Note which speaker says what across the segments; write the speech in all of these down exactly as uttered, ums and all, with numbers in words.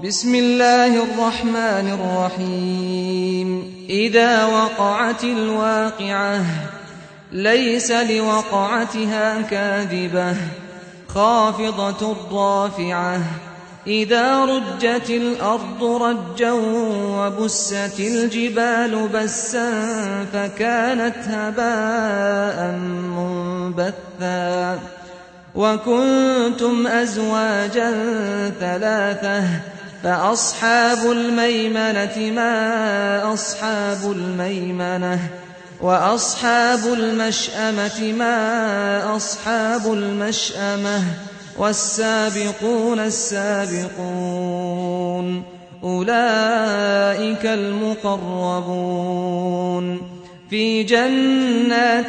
Speaker 1: بسم الله الرحمن الرحيم إذا وقعت الواقعة ليس لوقعتها كاذبة خافضة رافعة إذا رجت الأرض رجا وبست الجبال بسا فكانت هباء منبثا وكنتم أزواجا ثلاثة فأصحاب الميمنة ما أصحاب الميمنة وأصحاب المشأمة ما أصحاب المشأمة والسابقون السابقون أولئك المقربون في جنات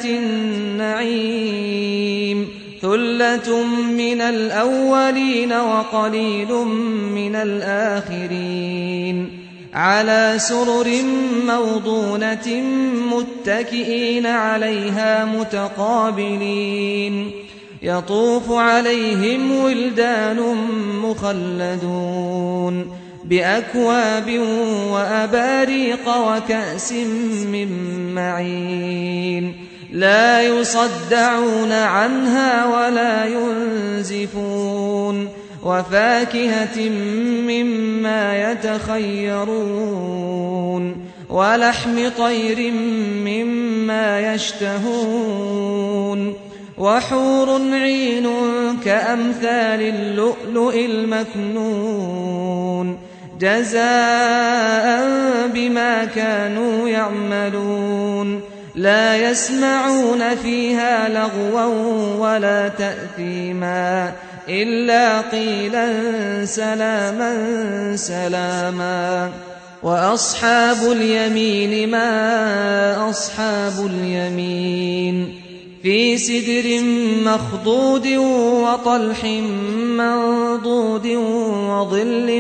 Speaker 1: النعيم ثلة من الأولين وقليل من الآخرين على سرر موضونة متكئين عليها متقابلين يطوف عليهم ولدان مخلدون بأكواب وأباريق وكأس من معين لا يصدعون عنها ولا ينزفون وفاكهة مما يتخيرون ولحم طير مما يشتهون وحور عين كأمثال اللؤلؤ المكنون جزاء بما كانوا يعملون لا يسمعون فيها لغوا ولا تأثيما إلا قيلا سلاما سلاما وأصحاب اليمين ما أصحاب اليمين في سدر مخضود وطلح منضود وظل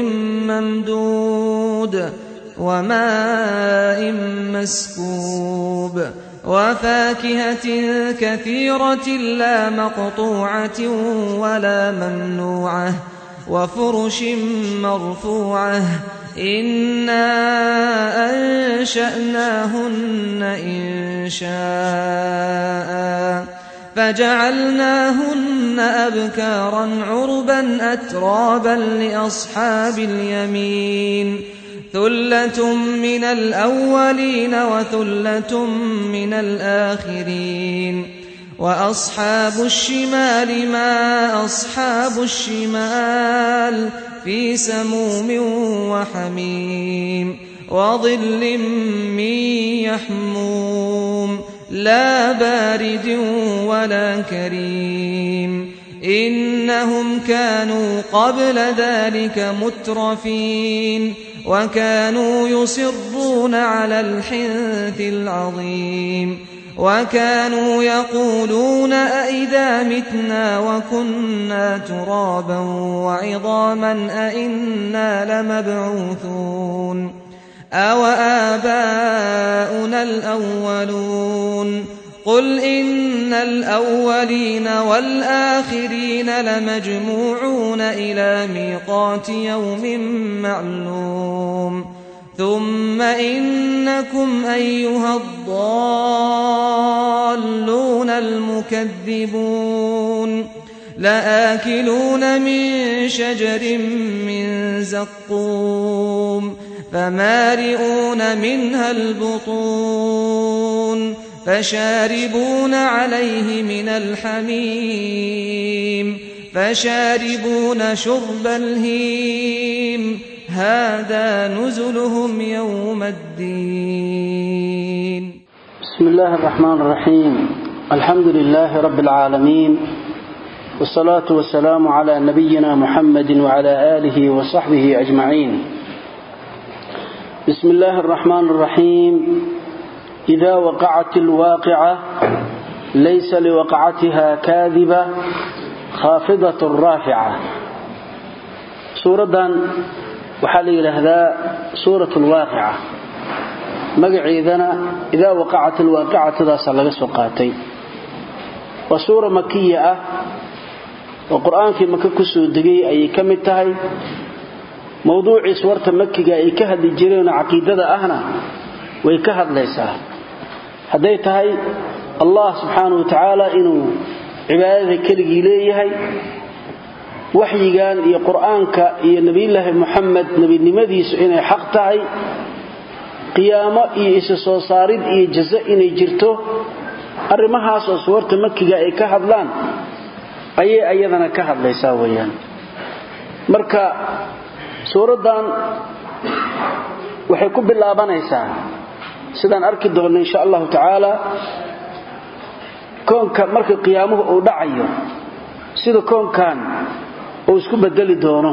Speaker 1: ممدود وماء مسكوب وفاكهة كثيرة لا مقطوعة ولا ممنوعة وفرش مرفوعة إنا أنشأناهن إن شاء فجعلناهن أبكارا عربا أترابا لأصحاب اليمين ثلة من الأولين وثلة من الآخرين وأصحاب الشمال ما أصحاب الشمال في سموم وحميم وظل من يحموم لا بارد ولا كريم إنهم كانوا قبل ذلك مترفين وكانوا يصرون على الحنث العظيم وكانوا يقولون أئذا متنا وكنا ترابا وعظاما أئنا لمبعوثون أو آباؤنا الأولون قل إن الأولين والآخرين لمجموعون إلى ميقات يوم معلوم ثم إنكم أيها الضالون المكذبون لآكلون من شجر من زقوم فمالئون منها البطون فشاربون عليه من الحميم فشاربون شرب الهيم هذا نزلهم يوم الدين.
Speaker 2: بسم الله الرحمن الرحيم الحمد لله رب العالمين والصلاة والسلام على نبينا محمد وعلى آله وصحبه أجمعين. بسم الله الرحمن الرحيم إذا وقعت الواقعة ليس لوقعتها كاذبة خافضة رافعة. سورة وحالي لهذا سورة الواقعة مقعيذنا إذا وقعت الواقعة ذا صلى سقاتي وسورة مكية وقرآن في مكة كسو دقي أي كم التهي mawduuci suurta makkiga ay ka hadli jireen aqeedada ahna way ka hadlaysaa haday tahay Allah subhanahu wa ta'ala inuu cibaadada kaliya leeyahay waxyigan iyo quraanka iyo nabiyilaahi Muhammad nabinimadiisu inay xaq tahay qiyaamo iyo isa soo saarid iyo jaza inay jirto arimahaas oo suurta makkiga ay ka hadlaan ayay ayadana ka hadlaysaa weeyaan marka suuradan waxay ku bilaabanaysaa sidaan arki doono insha Allah ta'ala koonka marka qiyaamuhu uu dhacayo sida koonkan oo isku bedeli doono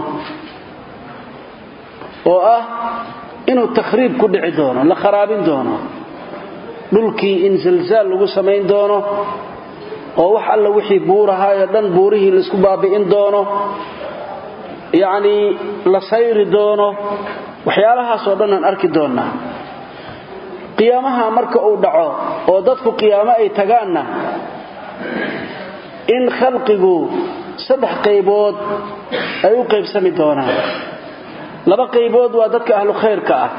Speaker 2: oo ah inuu takhriib ku dhici doono la kharaabin doono dhulkii in zilzaal lagu sameyn doono oo wax alla wixii buuraha ee dhan buurihii la isku baabi'in doono yaani la sayri doono waxyaalahaas oo dhan aan arki doonaa qiyaamaha marka uu dhaco oo dadku qiyaamo ay tagaana in khalqigu saddex qaybood ay u qaybsami doonaan laba qaybood waa dadka ahlu khayrka ah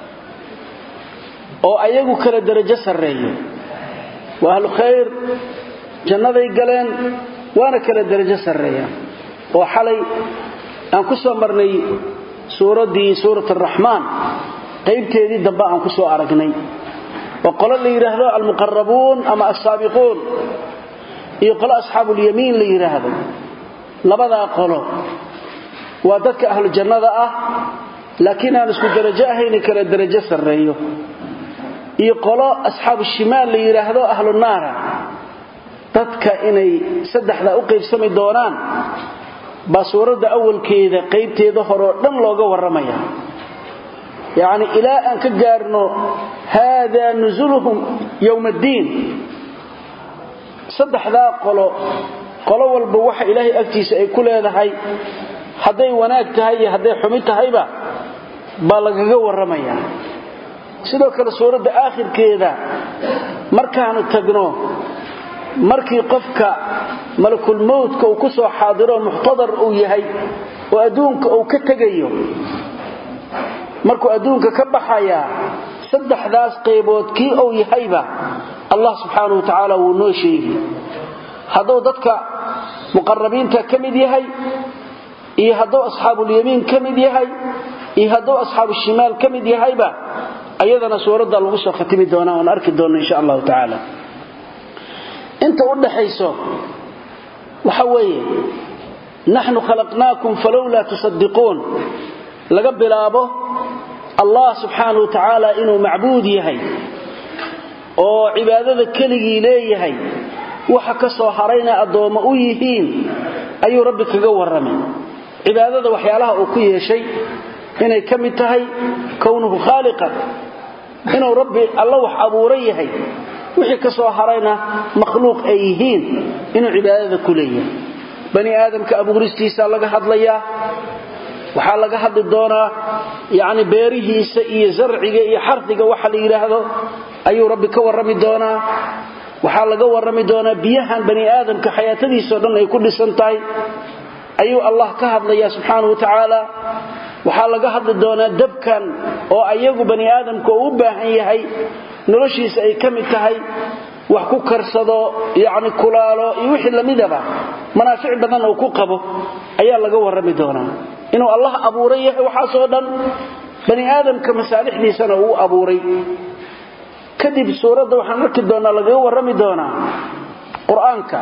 Speaker 2: oo ayagu kala darajo sareeyo waa ahlu khayr jannaday galeen waana kala darajo sareeyaan oo xalay aan ku soo marnay suuradii suuratul rahmaan qaybteedii dambe aan ku soo aragnay oo qolo la yiraahdo al-muqarrabuun ama as-saabiquun iyo qolo asxaabul yamiin la yiraahdo labada qolo waa dadka ahlu jannada ah laakiin aan isku darajo ahayn kala darajo sareeyo iyo qolo asxaabu shimaal la yiraahdo ahlu naar dadka inay saddexda u qaybsami doonaan ba suurada awalkeeda qaybteeda hore dhan looga waramaya yaani ila an ka gaarno hada nuzuluhum yawm ad-din saddexda qolo qolo walba waxa ilaahay agtiisa ay ku leedahay haday wanaag tahay iyo haday xumi tahayba ba lagaga waramaya sidoo kale suurada aakhirkeeda markaanu tagno markii qofka malakul mawt uu ku soo xaadiro muxtadar uu yahay oo adduunka uu ka tagayo markuu adduunka ka baxaya saddexdaas qaybood kii uu yahayba Allah subhanahu wa ta'ala wuu noo sheegay hadoo dadka muqarrabiinta kamid yahay iyo hadoo asxaabul yamiin kamid yahay iyo hadoo asxaabul shimaal kamid yahayba ayadana suurada lagu soo khatimi doona oo arki doona insha Allah ta'ala inta u dhaxayso waxa weeye nahnu khalaqnaakum falawla tusaddiqun laga bilaabo Allah subhanahu wa ta'ala inuu macbuud yahay oo cibaadada kaliya leeyahay waxa ka soo harayna adooma u yihiin ayuu rabbi kaga waramay cibaadada waxyaalaha uu ku yeeshay inay kamid tahay kownuhu khaliqan inuu rabbi Allah wax abuuray yahay wixii ka soo harayna makhluuq ay yihiin inuu cibaadada ku leeyahay bani aadamka abuuristiisa laga hadlaya waxa laga hadli doonaa yaani beerihiisa iyo zarciga iyo xarfiga waxa la yiraahdo ayuu rabbi ka warami doonaa waxa laga warami doonaa biyahan bani aadamka xayaatadiisa dhan ay ku dhisan tahay ayuu Allah ka hadlaya subhanahu wa ta'ala waxa laga hadli doonaa dabkan oo ayagu bani aadamku u baahan yahay noloshiisa ay kamid tahay wax ku karsado yaani kulaalo iyo wixii lamidaba manaafic badan oo ku qabo ayaa laga warami doonaa inuu Allah abuuray waxa soo dhan bani aadamka masaalixdiisana uu abuuray kadib suurada waxaan arki doonaa laga warami doonaa quraanka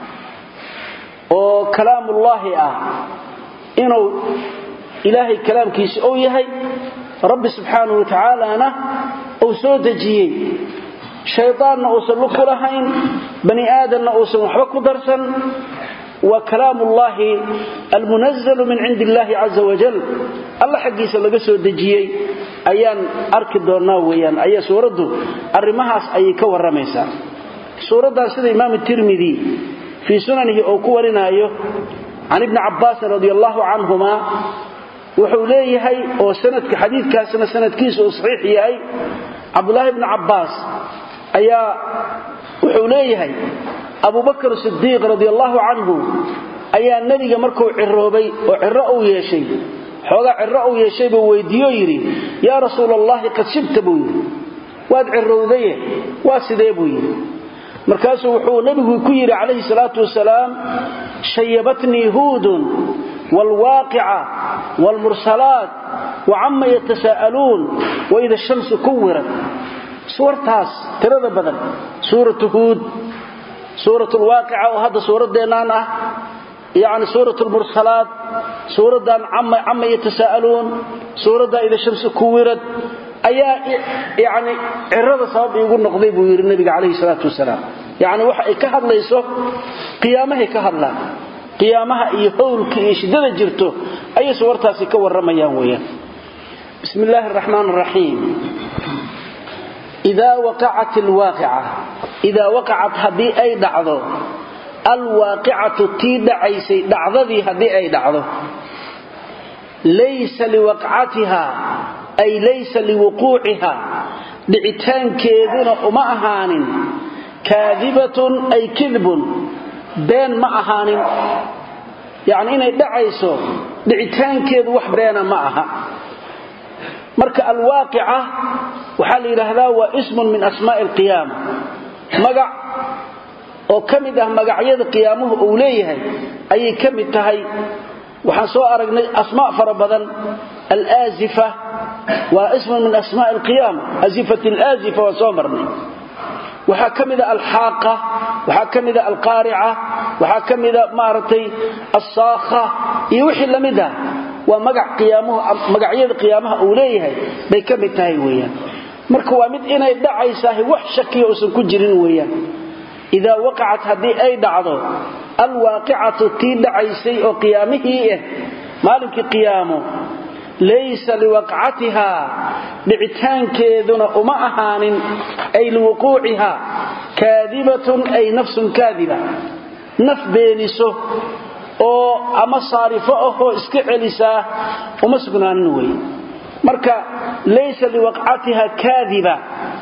Speaker 2: oo kalaamullaahi ah inuu ilaahay kalaamkiisa oo yahay rabbi subhanahu wa ta'ala oo soo dajiyay shaytaanna oo soo kulahayn bani aadamna oo soo waxba ku darsan wa kalaamullaahi almunazzal min indillahi azza wa jalla Allah xaqiisa laga soo dajiyay ayaan arki doonaa weeyaan ayaa suuradu arimahaas ay ka waramaysaa suurada sida imaam tirmidhi fi sunanihi oo ku warinayo an ibn abbas radiyallahu anhuma wuxuu leeyahay oo sanadka xadiidkaasna sanadkiisu uu saxiix yahay abdullah ibn abbas ayaa wuxuu leeyahay abu bakr siddiq radiyallahu anhu ayaa nabiga markuu ciroobay oo ciro uu yeeshay xogaa cirro uu yeeshay buu weydiiyo yiri yaa rasuulullaahi qad shibta buu yiri waad cirrowday waa sidee buu yiri markaasuu wuxuu nabigu ku yiri calayhi salaatu wasalaam shayabatni huudun والواقعة والمرسلات وعما يتساءلون وإذا الشمس كورت سورة تاس ترى بدل سورة هود سورة الواقعة وهذا سورة دينانا يعني سورة المرسلات سورة دان عما, عما يتساءلون سورة دان إذا الشمس كورت أيا يعني عرض صواب يقول نقضي بوير النبي عليه الصلاة والسلام يعني وحي كهر ليسو قيامه كهر لا قيامها iyo howlka iyo shidada jirto ay suurtaasi ka waramayaan weeyaan bismillaahir rahmaanir rahiim idha waqa'at alwaqi'a idha waqa'at hadii ay dhacdo alwaqi'atu tii dhacaysay dhacdadii hadii ay dhacdo laysa liwaq'atiha ay laysa liwuqu'iha dhicitaankeeduna uma ahaanin kaadibatun ay kidbun been ma ahaanin yani inay dhacayso dhicitaankeedu wax beena ma aha marka alwaaqi'a waxa la yiraahdaa waa ismun min asmaa'i alqiyaama magac oo kamid ah magacyada qiyaamuhu uu leeyahay ayay kamid tahay waxaan soo aragnay asmaa fara badan al-azifa waa ismun min asmaa'i alqiyaama azifat al-azifa wa soo marnay waxa kamida al-haqa waxa kamida al-qari'a waxa kamida maaratay as-saakha iyo wixii lamida waa magac qiyaamuhu magacyada qiyaamaha uu leeyahay bay kamid tahay weeyaan marka waa mid inay dhacaysahay wax shakiyo oo san ku jirin weeyaan idha waqa'at hadii ay dhacdo al-waqi'atu tii dhacaysay oo qiyaamihii ah maalinka qiyaamo laysa liwaq'atiha dhicitaankeeduna uma ahaanin ay liwuquuciha kaadibatun ay nafsun kaadiba naf beeniso oo ama saarifo oo iska celisa uma sugnaanin way marka laysa liwaq'atiha kaadiba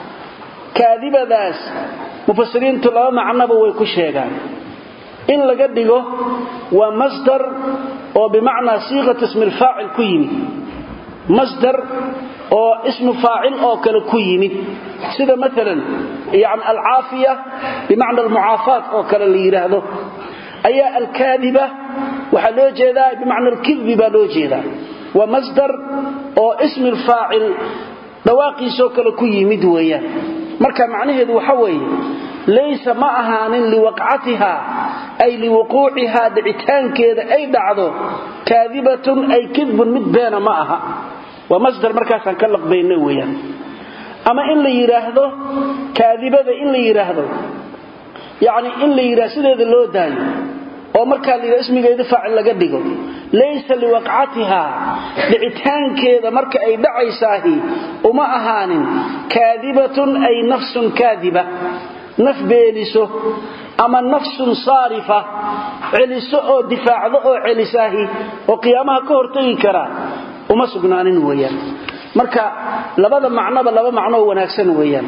Speaker 2: kaadibadaas mufassiriintu laba macnaba way ku sheegaan in laga dhigo waa masdar oo bimaana siiqat ism al-fa'il ku yimid masdar oo ism fa'il oo kale ku yimid sida midalan yani al-aafiya bimaana al-mu'afat oo kale la yiraahdo ayaa al-kaadiba waxa loo jeedaa bimaana al-kidhb ba loo jeedaa waa masdar oo ism al-fa'il dhawaaqiiso kale ku yimid weeyaan marka macnaheedu waxa weeye laysa ma ahaanin liwaq'atiha ay liwuquuciha dhicitaankeeda ay dhacdo kaadibatun ay kidbun mid beena ma aha waa masdar markaas aan ka laqbaynay weeyaan ama in la yiraahdo kaadibada in la yiraahdo yaani in la yiraahdo sideeda loo daayo oo marka la yiraahdo ismigeeda faacil laga dhigo laysa liwaq'atiha dhicitaankeeda marka ay dhacaysaahi uma ahaanin kaadibatun ay nafsun kaadiba naf beeniso ama nafsun saarifa celiso oo difaacdo oo celisaahi oo qiyaamaha ka hortagi kara uma sugnaanin weeyaan marka labada macnaba laba macno wanaagsan weeyaan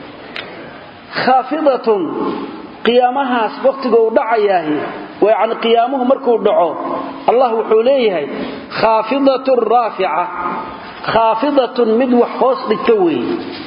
Speaker 2: khafidatun qiyaamahaas waqtiga uu dhacayahay waa aan qiyaamuhu markuu dhaco Allah wuxuu leeyahay khafidatur rafi'a khafidatun mid wax hoos dhigta weey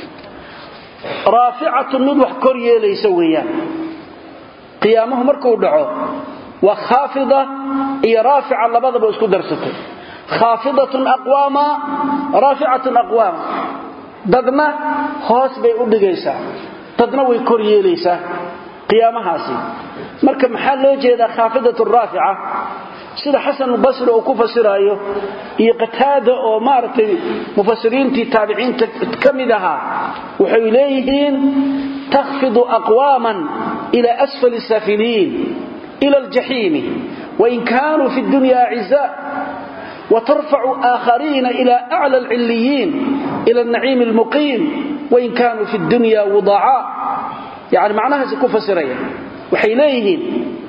Speaker 2: rafi'atun mid wax kor yeelaysa weeyaan qiyaamuhu markuu dhaco wa khafida iyo rafi'a labadaba isku darsatay khafidatun aqwama rafi'atun aqwama dadna hoos bay u dhigaysaa dadna way kor yeelaysaa qiyaamahaasi marka maxaa loo jeedaa khafidatu rafi'a sida Hasan al-Basri oo ku fasirayo iyo Qataada oo maartay mufassiriintii taabiciinta kamidaha waxay leeyihiin takhfidu aqwaman ila asfali safilin ila al-jahim wa in kanu fi ad-dunya a'izza wa tarfa'u akharin ila a'la al-'illiyin ila an-na'im al-muqim wa in kanu fi ad-dunya wuda'a يعني معناها سكو فسرية waxay leeyihiin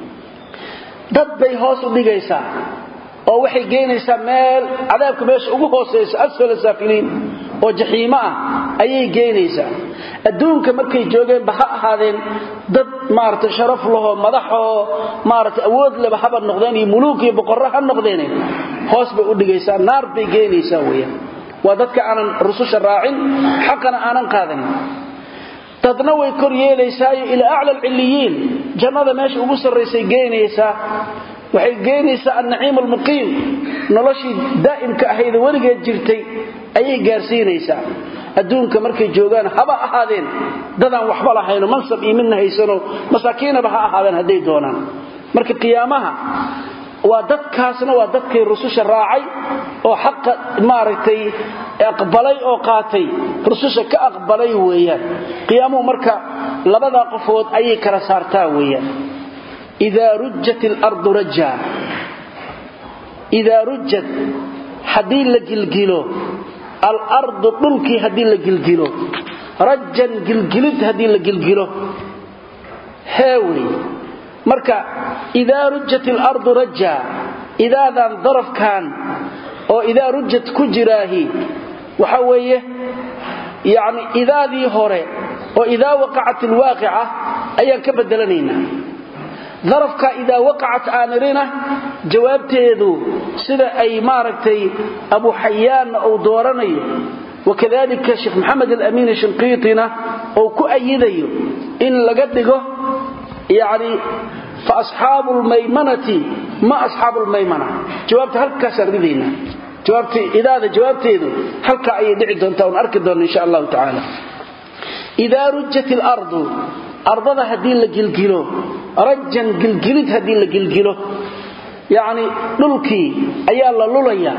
Speaker 2: dad bay hoos u dhigaysaa oo waxay geenaysaa meel cadaabka meesha ugu hooseysa asfal safiliin oo jahiima ah ayay geenaysaa adduunka markay joogeen baha ahaadeen dad maarta sharaf laho madaxo maarta awood leh haba noqdeen iyo muluuk iyo boqorro ha noqdeen hoos bay u dhigaysaa naar bay geenaysaa weeyaan waa dadka aanan rususha raacin xaqana aanan qaadanin dadna way kor yeelaysaa ila a'la al-illiyin jannada meesha ugu sareysay geenaysaa waxay geenaysaa an-na'iim al-muqiim noloshii daa'imka ahayd weligeed jirtay ayay gaarsiinaysaa adduunka markay joogaan haba ahaadeen dadaan waxba lahayn mansab iyo midna haysano masaakiinaba ha ahaadeen haday doonaan marka qiyaamaha waa dadkaasna waa dadkii rususha raacay oo xaq maaragtay aqbalay oo qaatay rususha ka aqbalay weeyaan qiyaamuhu marka labada qofood ayay kala saartaa weeyaan ida rujjatil ardu rajja ida rujjat hadii la gilgilo al ardu dhulki hadii la gilgilo rajjan gilgilid hadii la gilgilo heewi marka ida rujjatil ardu rajja idaadan darafkan oo ida rujjat ku jiraahi waxa weeye yaani idaadii hore oo ida waqa'atil waaqi'a ayaan ka bedelanayna darafka ida waqa'at aanirina jawaabteedu sida ay maaragtay abu hayyan oo dooranayo وكذلك الشيخ محمد الأمين الشنقيطينا أو كأيديو إن لقدقه يعني فأصحاب الميمنة ما أصحاب الميمنة جوابت هل كسر ذينا جوابت إذا هذا جوابت إذا هل كأيدعي دونتون أركضون إن شاء الله تعالى إذا رجت الأرض أرضها هدين لقلقلو رجا قلقلت هدين لقلقلو يعني للكي أيال لليا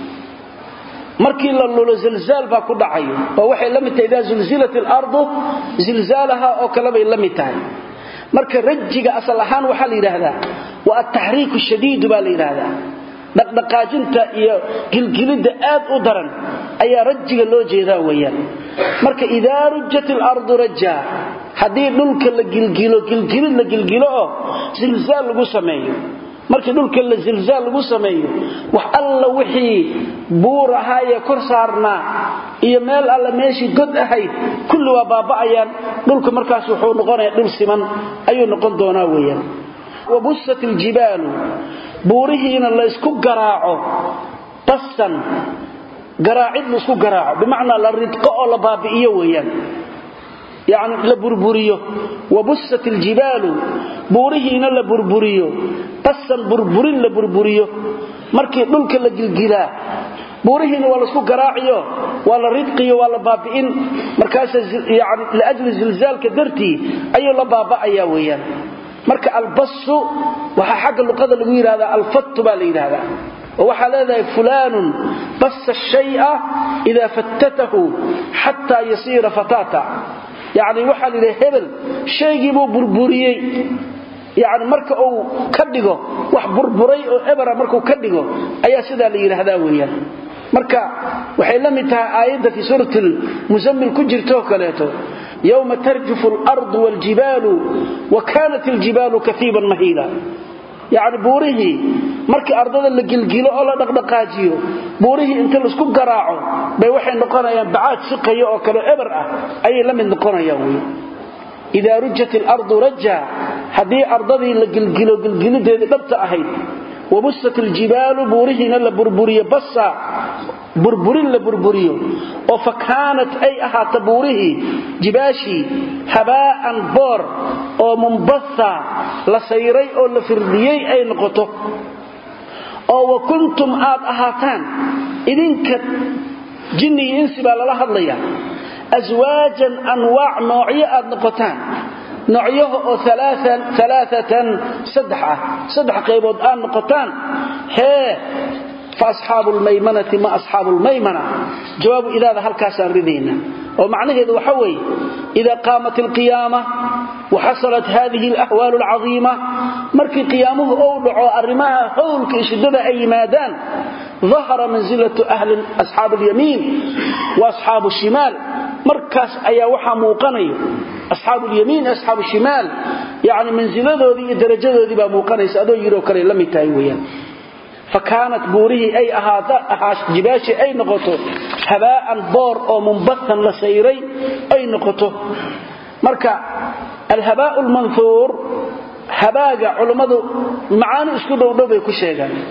Speaker 2: markii la lulo zilzaal ba ku dhacayo oo waxay la mid tahay zilzilat al-ardu zilzalaha oo kala bay la mid tahay marka rajiga asal ahaan waxa la yiraahdaa waa at-tahriik shadiid ba la yiraahdaa dhaqdhaqaajinta iyo gilgilida aad u daran ayaa rajiga loo jeedaa weeyaan marka idaa rujjat al-ardu rajja hadii dhulka la gilgilo gilgilid la gilgilo oo zilzaal lagu sameeyo markii dhulka la zilzaal lagu sameeyo wax alla wixii buuraha iyo kor saarna iyo meel alla meeshii god ahayd kullu waa baaba'ayaan dhulka markaas wuxuu noqonayaa dhul siman ayuu noqon doonaa weeyaan wabussatil jibaalu buurihiina la isku garaaco bassan garaacid la isku garaaco bimaana la ridqo oo la baabi'iyo weeyaan يعني لبربريو وبست الجبال بورهينا لبربريو قصا بربرين لبربريو markii dhulka la gilgila buurihiina waa la isku garaaciyo waa la ridqiyo waa la baabi'in markaas yaani la ajli zilzaalka darti ayu la baaba'aya weeyaan marka albassu waxa xaq luqada lagu yiraahdaa alfattu baa la yiraahdaa waxa leedahay fulanun bassa shay'a idha fattatahu hatta yasira fatata يعني waxa la yiraahdaa hebel sheegi buu burburiyay يعني marka uu ka dhigo wax burburay oo ebara marka uu ka dhigo ayaa sida la yiraahdaa weeyaan marka waxay la mid tahay aayada fi suuratul muzammil ku jirto kaleeto yawma tarjufu al-ardu wal-jibalu wa kanat al-jibalu kathiban mahila يعني buurihi markii ardada la gilgilo oo la dhaqdhaqaajiyo buurihi inta la isku garaaco bay waxay noqonayaan bacaad siqayo oo kale ebar ah ay la mid noqonayaan weey ida rujjat al-ardu rajja hadii ardadii la gilgilo gilgilideeda dhabta ahayd وبست الجبال بورهنا لبربريه بصا بربرين لبربريو وفكانت اي احات بوره جباشي هباء بور او منبثا لسيري او لفرديي اي نقطه او وكنتم اد احاتان idinka jinni insi baa la hadlaya azwaajan anwaa noocyo aad noqotaan noocyaha oo thalathan thalathatan sadha sadha qaybood aan noqotaan hee fa ashabul maymanati ma ashabul maymana jawaab ilaada halkaas aan ridayna oo macnaheedu waxa weey ida qaamat alqiyamah wa hasalat hadhihi alahwal alazima markii qiyaamuhu oo dhaco arimaha hawlka shidada ay yimaadaan ظهر منزلة أهل أصحاب اليمين وأصحاب الشمال مركز أيا وحا موقني أصحاب اليمين أصحاب الشمال يعني منزلة ذي درجة ذي بموقني سأدو يرو كري لم يتايويا فكانت بوره أي أهاتا أهاش جباشي أي نقطه هباء بور أو منبثا لسيري أي نقطه مركز الهباء المنثور هباء علماء معاني اسكو دو دو بيكو شيغان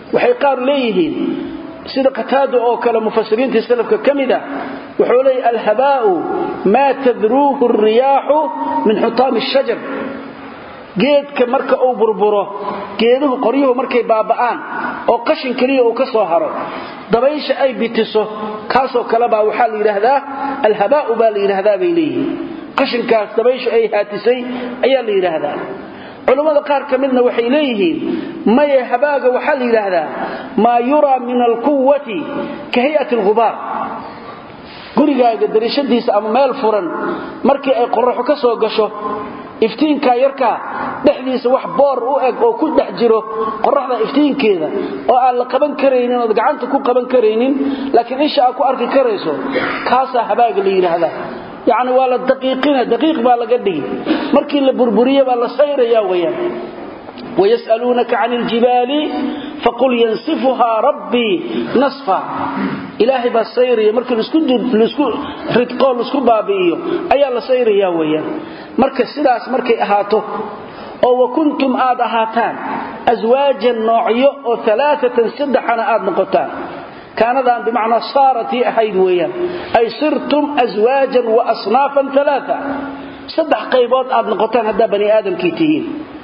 Speaker 2: waxay qaar leeyihiin sida qataada oo kale mufassiriinta salafka kamida wuxuu leeyahay alhabaa'u ma tadruhu ar-riyahu min hutam ash-shajar geedka marka uu burburo geeduhu qoryuhu markay baaba'aan oo qashin kaliya uu ka soo haro dabaysha ay bitiso kaasoo kale baa waxa la yiraahdaa alhabaa'u baa la yiraahdaa baylihi qashinkaas dabaysha ay haatisay ayaa la yiraahdaa culimada qaar kamidna waxay leeyihiin may habaaga waxa la yiraahdaa ma yura min al-quwwati ka hay'at al-ghubar gurigaaga darishadiisa ama meel furan markii ay qorraxo ka soo gasho iftiinka yarka dhaxdiisa wax boor u eg oo ku dhex jiro qorraxda iftiinkeeda oo aan la qaban kareynin oo gacanta ku qaban kareynin laakiin insha ku arki kareyso kaasa habaaga la yiraahdaa يعني ولا دقيقنا دقيق بالغدي markii la burburiyo baa la sayraya weeyaan ويسالونك عن الجبال فقل ينسفها ربي نصفا ilaahi ba sayriya markii isku isku ridqo isku baabiyo ayaa la sayraya weeyaan marka sidaas markay ahaato oo wakuntum aad ahaataan azwaajan noocyo oo thalathatan saddexana aad noqotaan كانذان بمعنى صارت أحيد ويا أي صرتم أزواجا وأصنافا ثلاثة صدح قيبات آد نقطان هذا بني آدم كيتهين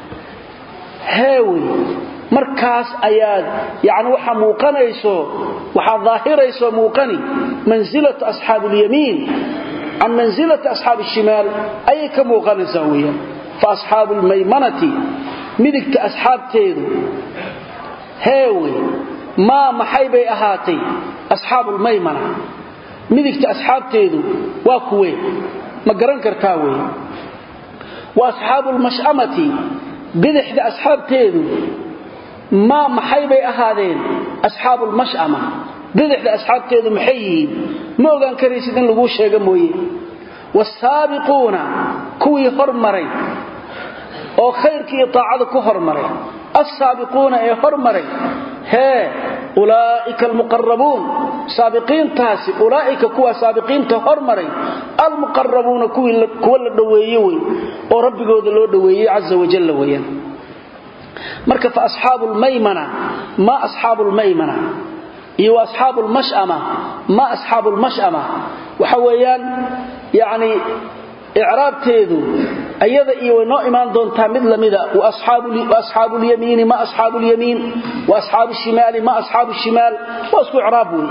Speaker 2: هاوي مركز آيات يعني وحا موقن يسو وحا ظاهر يسو موقني منزلة أصحاب اليمين عن منزلة أصحاب الشمال أي كموقن زاوية فأصحاب الميمنة ملك أصحاب تيدو هاوي ما محيبي أهاتي أصحاب الميمنة مدكت أصحاب تيدو واكوي مقرن كرتاوي وأصحاب المشأمة بدحد أصحاب تيدو ما محيبي أهاتين أصحاب المشأمة بدحد أصحاب تيدو محيين موغان كريسدين لغوش يقموي والسابقون كوي هرمري أو خيرك إطاعة كو هرمري السابقون أي هرمري ها أولئك المقربون سابقين تاسي أولئك كوا سابقين تهرمري المقربون كوا لدويوي ورب قود له دويي عز وجل ويا مركب فأصحاب الميمنة ما أصحاب الميمنة إيو أصحاب المشأمة ما أصحاب المشأمة وحويان يعني إعراب تيدو أيضا إيو نوع إيمان دون تامد لمدى وأصحاب, وأصحاب اليمين ما أصحاب اليمين وأصحاب الشمال ما أصحاب الشمال وأسكو إعرابوي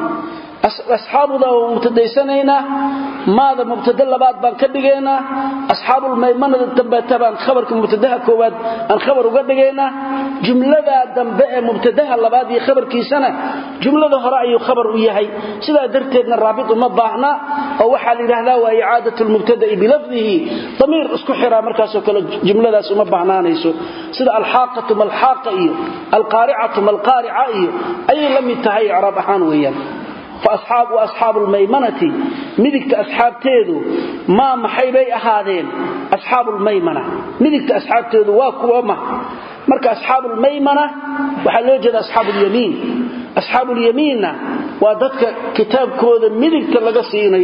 Speaker 2: أصحاب ذا مبتديسانينا ماذا مبتدل بعد بان كدغينا أصحاب الميمنة تبان خبرك مبتدها كواد أن خبر وقدغينا جملة دنباء مبتدها لبعد خبر كيسانة جملة هرأي خبر وياهي سيدا درتنا الرابط ومباحنا أو وحال إلهلا وإعادة المبتدأ بلفظه ضمير اسكو حرا مركز وكلا جملة سمباحنا نيسو سيدا الحاقة مالحاقة القارعة مالقارعة أي لم يتهي عرب أحان وياه فأصحاب وأصحاب الميمنة مدكت أصحاب تيدو ما محيبي أهادين أصحاب الميمنة مدكت أصحاب تيدو واكو وما مرك أصحاب الميمنة وحال يوجد أصحاب اليمين أصحاب اليمين وادتك كتاب كود مدكت لغسين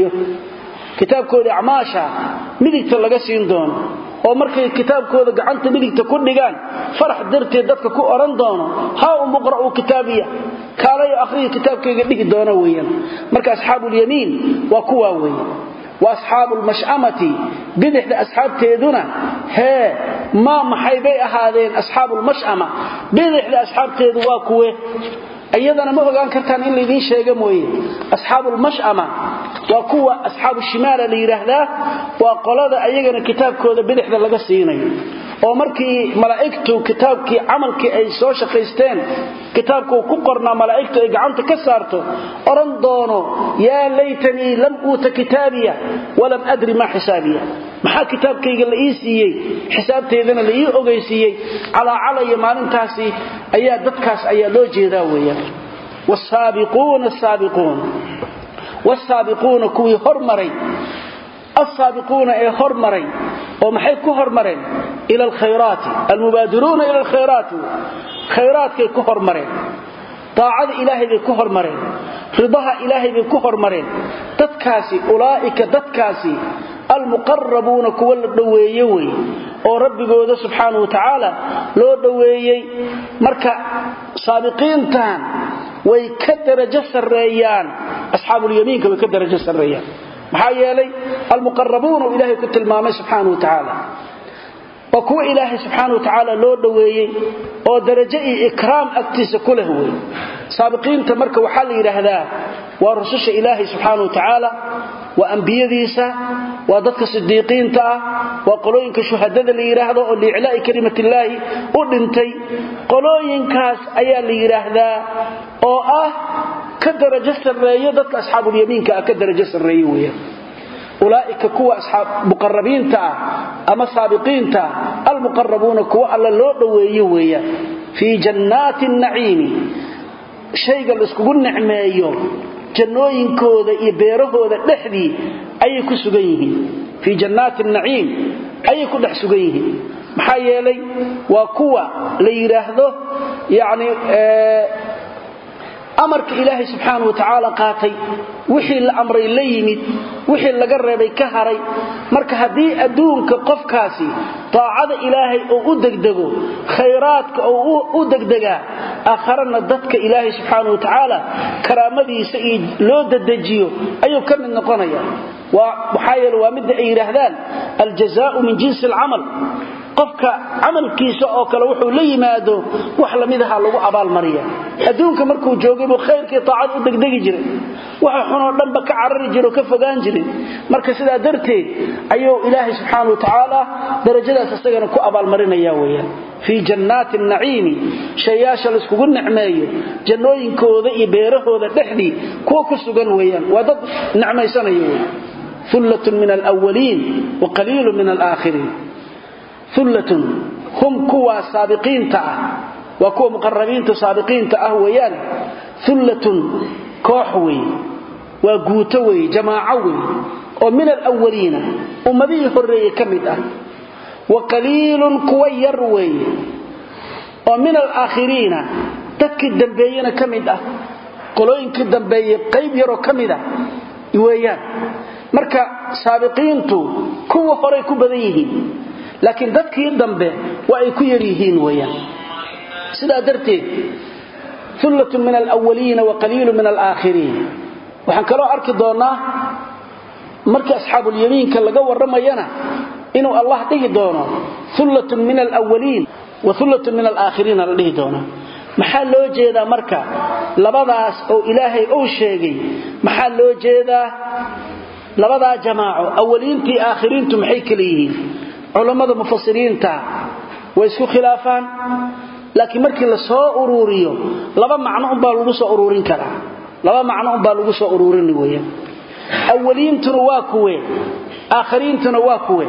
Speaker 2: كتاب كود أعماشا مدكت لغسين دون oo markay kitaabkooda gacanta midigta ku dhigaan farax darteed dadka ku oran doono ha u muqra'u kitaabiya kaalay akhriyo kitaabkayga dhigi doona weeyaan marka asxaabul yamiin waa kuwa weeyaan wa asxaabul mash'amati bidixda asxaabteeduna he ma maxaybay ahaadeen asxaabul mash'ama bidixda asxaabteedu waa kuwe ayadana ma ogaan kartaan in leedin sheega mooyee asxaabul mash'ama waa kuwa asxaabu shimaal la yiraahdaa waa qolada ayagana kitaabkooda bidixda laga siinayo oo markii malaa'iktu kitaabkii amalkii ay soo shaqeysteen kitaabku ku qorna malaa'iktu ay gacanta ka saarto oran doono yaa laytani lam uta kitaabiya walam adri ma hisaabiya maxaa kitaabkayga la ii siiyay xisaabteedana la ii ogeysiiyay ala calay maalintaasi ayaa dadkaas ayaa loo jeedaa weeyaan wasaabiquuna asaabiquun والسابقون كوي هرمري السابقون اي هرمري ومحي كو هرمرين الى الخيرات المبادرون الى الخيرات خيرات كي كو هرمرين طاعه الهي بي كو هرمرين رضاها الهي بي كو هرمرين ددكاسي اولئك ددكاسي almuqarrabuuna kuwa la dhoweeyey wey oo rabbigooda subxaanahu wa tacaala loo dhoweeyey marka saabiqiintan way ka darajo sareeyaan asxaabul yamiinka way ka darajo sareeyaan maxaa yeelay almuqarrabuuna ilaahay ku tilmaamay subxaanahu wa tacaala wa kuwa ilaahay subxaanahu wa tacaala loo dhoweeyey oo darajo iyo ikraam agtiisa ku leh wey saabiqiinta marka waxaa la yidhaahdaa waa rususha ilaahay subxaanahu wa tacaala waa ambiyadiisa waa dadka sidiiqiinta ah waa qolooyinka shuhadada la yiraahdo oo liiclaa'i kalimatillaahi u dhintay qolooyinkaas ayaa la yiraahdaa oo ah ka darajo sareeyo dadka asxaabul yamiinka ah ka darajo sareeyo weeyaan ulaa'ika kuwa asxaab muqarrabiinta ah ama saabiqiinta almuqarrabuuna kuwa alla loo dhoweeyo weeyaan fi jannaatin naciimi shayga la iskugu nicmeeyo jannooyinkooda iyo beerahooda dhexdii ayay ku sugan yihiin fi jannaati naciim ayay ku dhex sugan yihiin maxaa yeelay waa kuwa la yiraahdo yani amarka ilaahay subxaanahu wa tacaala qaatay wixii la amray la yimid wixii laga reebay ka haray marka haddii adduunka qofkaasi taacada ilaahay oo u degdego khayraadka oo u degdegaa aakharana dadka ilaahay subxaanahu wa tacaala karaamadiisa iyo loo dadejiyo ayuu ka mid noqonaya waxaa yeele waa midda ay yidhaahdaan aljazaau min jinsi alcamal qofka amalkiisa oo kale wuxuu la yimaado wax lamid ah lagu abaal mariya adduunka markuu joogay buu khayrkii taacada u degdegi jiray waxa xun oo dhanba ka carari jiray ka fogaan jiray marka sidaa darteed ayuu ilaahay subxaanahu wa tacaala darajadaas isagana ku abaal marinaya weeyaan fi jannaati naciimi shayaasha la iskugu nicmeeyo jannooyinkooda iyo beerahooda dhexdii kuwa ku sugan weeyaan waa dad nicmaysanayo weeyaan thullatun min alawwaliin wa qaliilun min alaakhiriin thullatun hum kuwa saabiqiinta ah waa kuwa muqarrabiinta saabiqiinta ah weeyaan thullatun koox wey waa guuto wey jamaaco wey oo min alawwaliina ummadihii horreeyey ka mid ah wa qaliilun kuwa yar wey oo min alaakhiriina dadkii dambeeyena ka mid ah qolooyinkii dambeeyey qayb yaroo ka mid ah weeyaan marka saabiqiintu kuwa horay ku badan yihiin laakiin dadkii dambe waa ay ku yar yihiin weeyaan sidaa darteed thullatun min alawwaliina wa qaliilun min alaakhiriin waxaan kaloo arki doonaa markii asxaabul yamiinka laga waramayana inuu allah dhihi doono thullatun min alawwaliin wa thullatun min alaakhiriin la dhihi doono maxaa loo jeedaa marka labadaas oo ilaahay uu sheegay maxaa loo jeedaa labadaa jamaaco awwaliintii aakhiriintu maxay kala yihiin culimada mufassiriinta way isku khilaafaan laakiin markii la soo ururiyo laba macno un baa lagu soo ururin karaa laba macno un baa lagu soo ururin weeyaan awwaliintuna waa kuwe aakhiriintuna waa kuwe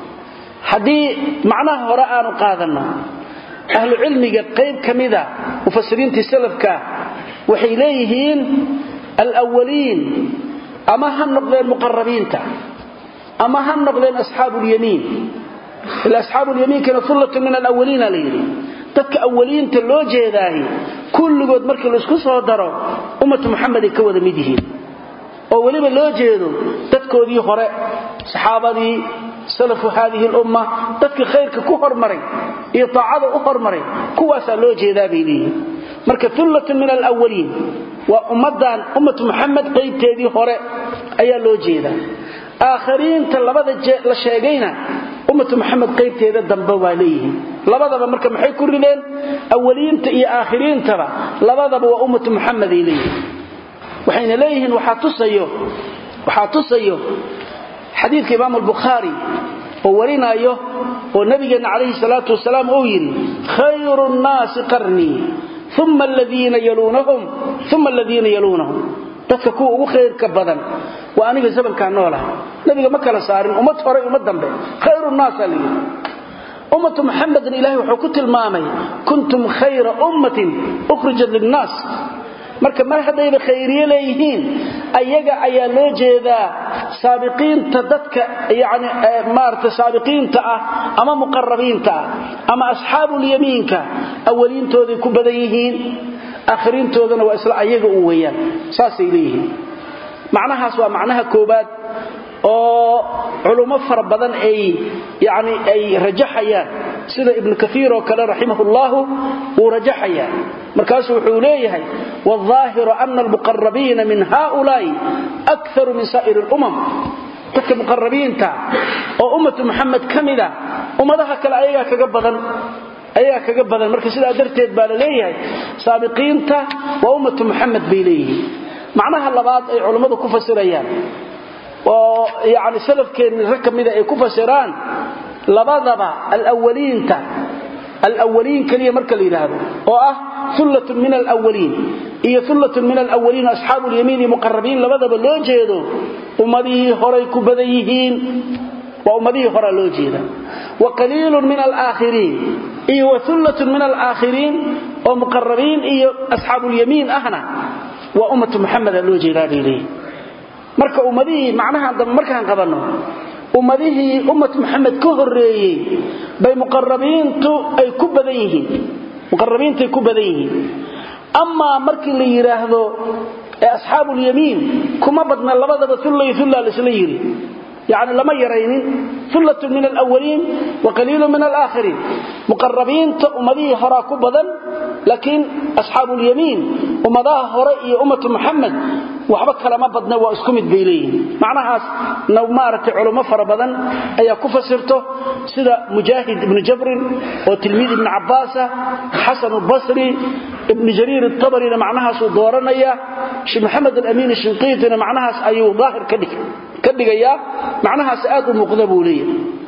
Speaker 2: hadii macnaha hore aanu qaadano ahlu cilmiga qayb kamida mufassiriintii salafka waxay leeyihiin alawwaliin ama han noqdeen muqarrabiinta ama han noqdeen asxaabul yamiin الأصحاب اليمين كانوا ثلة من الأولين ليه dadka awwaliinta loo jeedaay kulligood markii la isku soo daro ummatu Muhammad ka wada mid yihiin oo waliba loo jeedo dadkoodii hore saxaabadii salafu hadhihi al-umma dadka khayrka ku hormaray iyo taacada u hormaray kuwaas loo jeedaa beelii marka thullatun min al-awwalin wa ummadan ummatu Muhammad qaybteedii hore ayaa loo jeedaa aakhiriinta labada la sheegayna ummatu Muhammad qaybteeda dambe waa leeyihiin labadaba marka maxay ku rideen awwaliinta iyo aakhiriintaba labadaba waa ummatu Muhammad leeyihiin waxayna leeyihiin waxa tusayo waxa tusayo xadiidka Imam al-Bukhari oo warinayo oo nabigeena kaleey salaatu wasalaam oo yiri khayrun naas qarni thumma alladhina yalunhum thumma alladhina yalunhum dadka kuwa ugu khayrka badan waa aniga zamanka noolahay nabiga ma kala saarin ummad hore ummad dambe khayrun naas ali ummatu Muhammad ilaahi wuxuu ku tilmaamay kuntum khayra ummatin ukhrijat lin-nas marka mar hadayba khayriye leeyihiin ayaga ayaa loo jeedaa saabiqiinta dadka yaani maarta saabiqiinta ah ama muqarrabiinta ama asxaabul yamiinka awwaliintoodii ku badan yihiin aakhiriintoodana waa isla ayaga u weeyaan saasay leeyihiin macnahaas waa macnaha koobaad oo culimo fara badan ay yaani ay rajaxayaan sida ibn kathir oo kale rahimahullahu uu rajaxaya markaas wuxuu leeyahay wadhaahiru anna almuqarrabiin min haa'ulaa'i akthar min sa'ir al-umam dadka muqarrabiinta oo ummatu muhammad kamida ummadaha kale ayaga kaga badan ayaga kaga badan marka sida darteed baa la leeyahay saabiqiinta waa ummatu muhammad biilayhi macnaha labaad ay culimadu ku fasirayaan oo yaani salafkeen rakamida ay ku fasiraan labadaba al-awwaliinta al-awwaliin kaliya marka la yiraahdo oo ah thullatun min al-awwaliin iyo thullatun min al-awwaliin ashaabul yamiin muqarrabiin labadaba loo jeedo ummadii horay ku badan yihiin waa ummadii hore loo jeeda wa qaliilun min al-aakhiriin iyo thullatun min al-aakhiriin oo muqarrabiin iyo ashaabul yamiin ahna wa ummatu muhammad loo jeeda diilay marka ummadii macnaha markaan qabanno ummadihi ummatu muhammad ka horeeyay bay muqarrabiintu ay ku badan yihiin muqarrabiintu ku badan yihiin amma markii la yiraahdo ashaabul yamiin kuma badna labadaba thullay thullal isla yiri يعني لما يرين ثلة من الأولين وقليل من الآخرين مقربين أمضيه هراك بدن لكن أصحاب اليمين أمضاه هرأي أمة محمد وحبك لما بدنا واسكمت بيليه معناها نومارة علماء فربدن أي كفسرته سيدة مجاهد بن جبر وتلميذ ابن عباسة حسن البصري ابن جرير الطبري معناها سودورانيا شي محمد الأمين الشنقيطي معناها أيو ظاهر كدك كدغيا معناها سااد مقدبوليه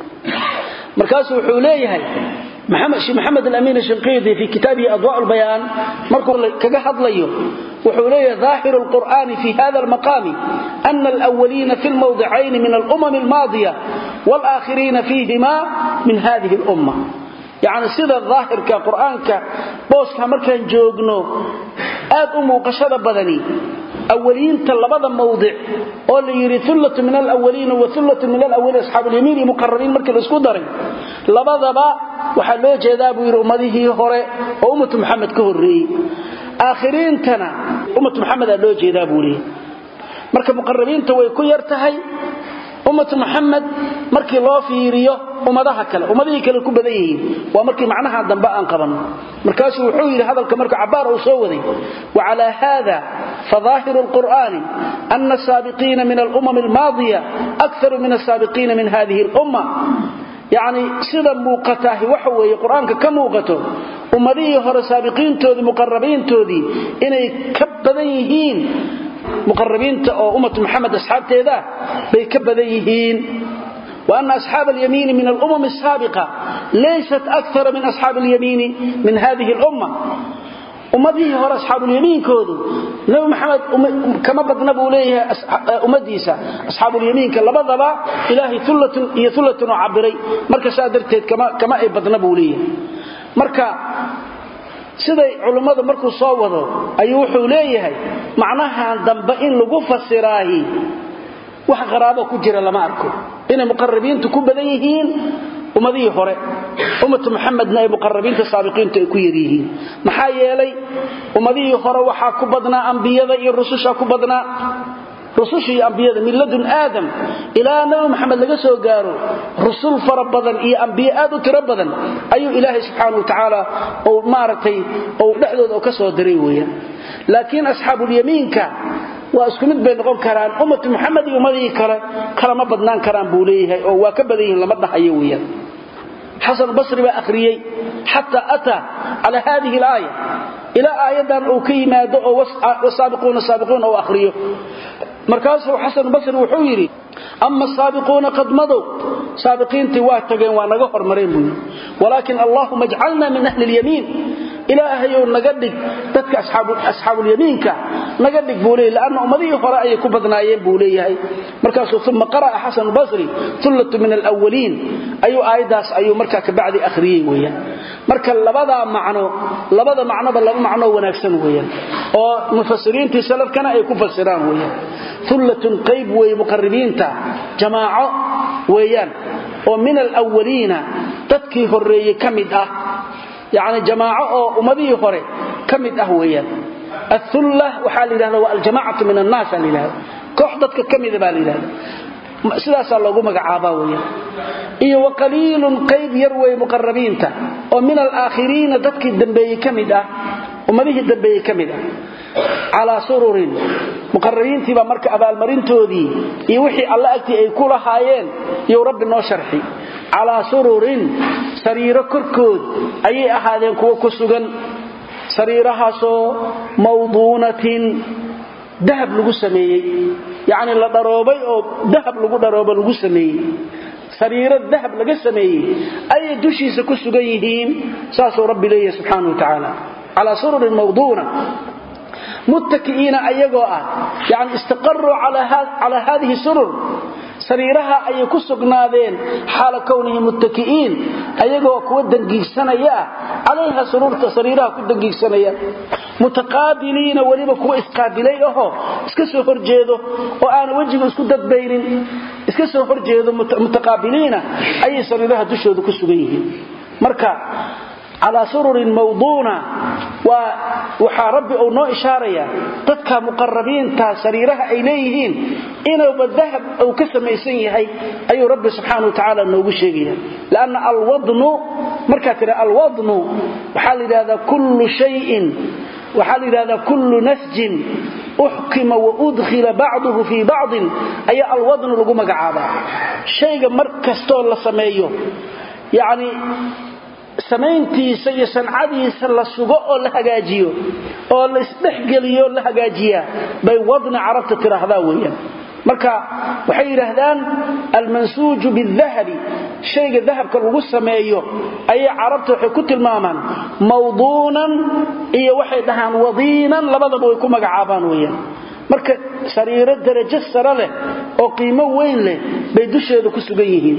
Speaker 2: مركز وحوليه محمد شي محمد الامين الشنقيطي في كتابه اضواء البيان مركو كغه حدليو وحوليه ظاهر القران في هذا المقام ان الاولين في الموضعين من الامم الماضيه والاخرين فيهما من هذه الامه يعني سيده الظاهر كقرانك بوسكا markaan joogno aad u muuqashada badani أولين تلبدا موضع oo la yiri thulatu min al-awwalin wa thulatu min al-awwalin ashabul yamin muqarrabin markii la isku daray labadaba waxa loo jeedaa buu yiri ummadihii hore oo ummatu muhammad ka horeeyay aakhiriintana ummatu muhammad loo jeedaa buu yiri marka muqarrabiinta way ku yartahay ummatu muhammad markii loo fiiriyo ummadaha kale ummadihii kale ku badan yihiin waa markii macnaha dambe aan qaban markaas wuxuu yiri hadalka marka cabaar uu soo waday wa ala hada فظاهر القرآن أن السابقين من الأمم الماضية أكثر من السابقين من هذه الأمة يعني سيدا موقته وحوه القرآن كموقته أمريه هر سابقين تودي مقربين تودي إنه كبديهين مقربين أمة محمد أصحاب تيدا بيكبديهين وأن أصحاب اليمين من الأمم السابقة ليست أكثر من أصحاب اليمين من هذه الأمة أمديه هو أصحاب اليمين كودو نبي محمد كما بدنا بوليه أمديسا أصحاب اليمين كلا بضبا إلهي ثلة هي ثلة وعبري مركا سادرتيد كما كما بدنا بوليه مركا سيدي علماء مركو صوّدوا أيوحوا ليه معناها دنبئين لغو فسراهي wax qaraabo ku jira lama arko inay muqarrabiintu ku badan yihiin ummadii hore ummatu muhammadna ay muqarrabiinta saabiqiinta ay ku yirihiin maxaa yeelay ummadii hore waxa ku badnaa anbiyada iyo rususha ku badnaa rusushii anbiyada milladun aadam ilaa nabi muhammad laga soo gaaro rusul fara badan iyo anbiya aad u tiro badan ayuu ilaahay subhanahu wa ta'ala oo maaratay oo dhaxdooda ka soo diray weeyaan laakiin ashaabul yamiinka waa isku mid bay noqon karaan ummatu muhammad iyo ummadii kale kala ma badnaan karaan buu leeyahay oo waa ka badan lama dhahayo weeyaan حسن البصري بأخريي حتى أتى على هذه الآية إلى آية أو كيما دعوا والسابقون السابقون أو أخريه مركزه حسن البصري وحويري أما السابقون قد مضوا سابقين تواتقين ونغفر مرين ولكن اللهم اجعلنا من أهل اليمين إلهي نقدك تتك أصحاب, أصحاب اليمين نقدك بوليه لأن أمضيه فرأي كبضنايين بوليه مركزه ثم قرأ حسن البصري ثلة من الأولين أي آيداس أي مركز بعد أخريه ويا مركز لبدا معنى لبدا معنى بل لبدا معنى ونكسن ويا ومفسرين تسلف كان أي كفسران ويا ثلة قيب ومقربين تا جماعة ويان ومن الأولين تتكيه الرئي كمده يعني جماعة أو أمضي هوري كمد أهويا الثلة وحال الله والجماعة من الناس لله كوحدتك كمد بالله sidaas loogu magacaabaa weeyaan iyo waqaliilun qayb yar way muqarrabiinta oo min al-aakhiriin dadkii dambeeyay kamid ah ummadihi dambeeyay kamid ah ala sururin muqarrabiintii ba marka abaal marintoodii iyo wixii alla agtii ay ku lahaayeen iyo rabbi noo sharxi ala sururin sariiro korkood ayay ahaadeen kuwa ku sugan sariirahaasoo mawduunatin dahab lagu sameeyay yaani la daroobay oo dahab lagu daroobo lagu sameeyay sariiro dahab laga sameeyay ay dushiisa ku sugan yihiin saasoo rabbi leeyahay subhanahu wa ta'ala ala sururin mawduuna muttakiina ayagoo ah yaani istaqarru ala hada ala hadhihi surur sariiraha ay ku sugnaadeen xaala kawnihi muttakiin ayagoo kuwa dangiigsanaya alayha sururta sariiraha ku dangiigsanaya mutaqaabiliina waliba kuwa isqaabilay oo iska soo horjeedo oo aan wajiga isku dadbaynin iska soo horjeedo mutaqaabiliina ay sariiraha dushooda ku sugan yihiin marka على سرر موضونة وحا ربي أو نو إشاريا تدكى مقربين تا سريرها إليهين إنه بالذهب أو كسر ميسيه أي ربي سبحانه وتعالى أنه بشيئا لأن الوضن مركاتنا الوضن وحال هذا كل شيء وحال هذا كل نسج أحكم وأدخل بعضه في بعض أي الوضن لقوم قعابا شيء مركز طول سميه يعني samayntiisa iyo sancadiisa la sugo oo la hagaajiyo oo la isdhexgeliyo la hagaajiya bay wadna carabta tiraahdaa weeyaan marka waxay yiraahdaan al-mansuuj bil-dhahabi shayga dhahabka lagu sameeyo ay carabta waxay ku tilmaamaan mawduunan iyo waxay dhahaan wadiinan labadaba way ku magacaabaan weeyaan marka sariiro darajo sare leh oo qiimo weyn leh bay dusheeda ku sugan yihiin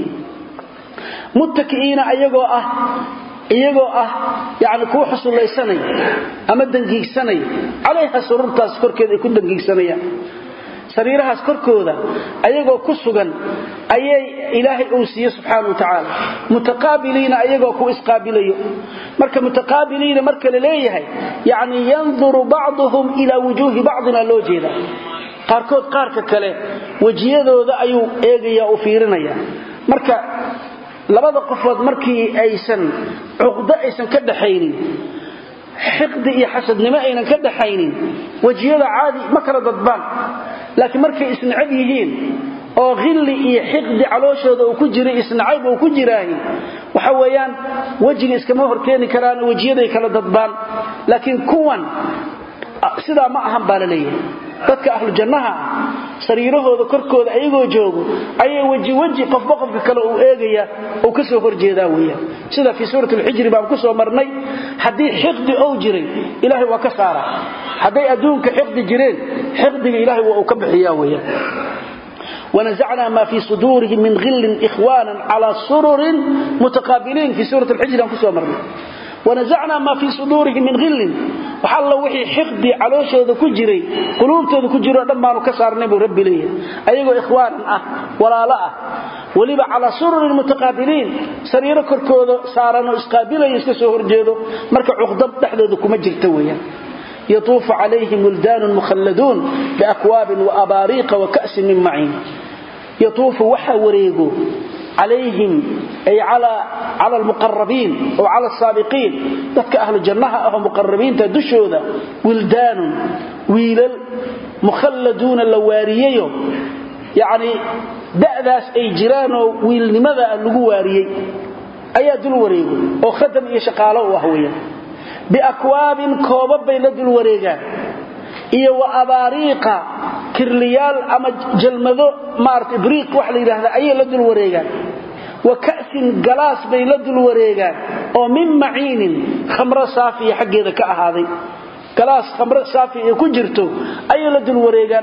Speaker 2: muttakiina ayagoo ah iyagoo ah yaani ku xusulaysanay ama dangiigsanay alayha sururtaas korkeeda ay ku dangiigsanayaan sariirahaas korkooda ayagoo ku sugan ayay ilaahay uu siiyay subhanahu wa ta'ala mutaqaabiliina ayagoo ku isqaabilayo marka mutaqaabiliina marka la leeyahay yaani yanzuru ba'dhum ila wujuhi ba'dina loo jeeda qaarkood qaarka kale wajiyadooda ayuu eegaya oo fiirinaya marka labada qofood markii aysan uqda aysan ka dhaxaynin xiqdi iyo xasadnimo aynan ka dhaxaynin wajiyada caadi ma kala dadbaan laakiin markay isnacab yihiin oo khilli iyo xiqdi calooshooda uu ku jiray isnacayb uu ku jiraahi waxa weeyaan wajiga iskama horkeeni karaan wajiyada ay kala dadbaan laakiin kuwan sida ma ahan baalaleeyay dadka ahlu jannaha sariirahooda korkooda ayagoo joogo ayay waji waji qofba qofka kale uu eegaya oo ka soo horjeeda weeyaan sida fi suuratul hijr baan ku soo marnay hadii xiqdi oo jiray ilaahay waa ka saara hadii adduunka xiqdi jireen xiqdiga ilaahay waa uu ka bixiyaa weeyaan ونزعنا ما في صدورهم من غل إخوانا على سرر متقابلين في سورة الحجر بان ku soo marnay ونزعنا ما في صدورهم من غل وحال وحي حقدي علوشوده كجيري قلوبتوده كجيرو دمانو كسارني بو ربي ليه ايغو اخوان اه ولا لا وليبا على سرر المتقابلين سريره كركوده سارانو اسقابيلay iska soo horjeedo marka uqdab dhaxdooda kuma jirto weeyaan يطوف عليهم ولدان مخلدون بأكواب وأباريق وكأس من معين يطوف وحا وريقو عليهم أي على على المقربين أو على السابقين ذلك أهل الجنة أهم مقربين تدشوا ذا ولدان ويلل مخلدون اللواريين يعني دأذاس أي جيرانو ويل لماذا اللقواريين أي دل وريقو أو خدم يشقالوا وهويا بأكواب كوبب بيلد الوريقان iyo wa abaariqa kirliyaal ama jalmado maart ibriiq wax la yiraahdo ay la dul wareegan wa ka'sin galaas bay la dul wareegan oo min maciin khamra saafi xageeda ka ahaaday galaas khamra saafi ay ku jirto ay la dul wareegan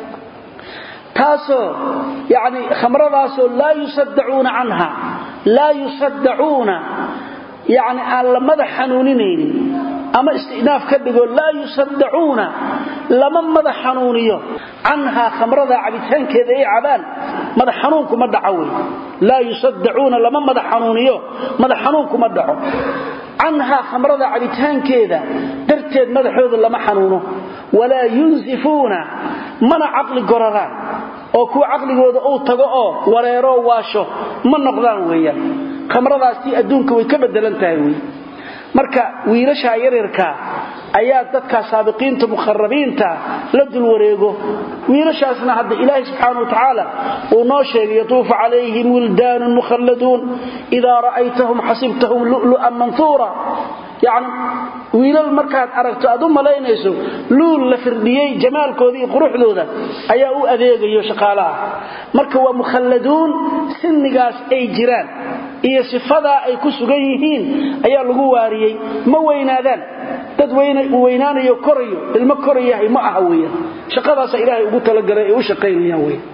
Speaker 2: taaso yaani khamradaasoo la yusadduuna anha la yusadduuna yaani aan la madax xanuuninaynin ama istinaaf ka dhigo la yusadduuna lama madax xanuuniyo anha khamrada cabitaankeeda ay cabaan madax xanuunku ma dhaco la yusadduuna lama madax xanuuniyo madax xanuunku ma dhaco anha khamrada cabitaankeeda darteed madaxooda lama xanuuno wala yunzifuna mana aqli goraraan oo ku aqligooda uu tago oo wareero waasho ma noqdaan weeyaan khamradaasi adduunka way ka bedelan tahay weey marka wiilasha yaryarka ayaa dadka saabiqiinta muqarrabiinta la dul wareego wiilashaasna hadda ilaahay subhanahu wa ta'ala uu noo sheegay yatuufu alayhim wildaanun mukhalladun idha ra'aytahum hasibtahum lu'lu'an manthura يعني wiilal markaad aragto aad u maleynayso luul la firdiyay jamaalkoodii quruxdooda ayaa u adeegayo shaqaalaha marka waa mukhalladuun sinnigaas ay jiraan iyo sifada ay ku sugan yihiin ayaa lagu waariyay ma weynaadaan dad weynay u weynaanayo korayo ilmo korayahay ma aha weeyaan shaqadaas ilaahay ugu talagalay ee u shaqeynayaan weey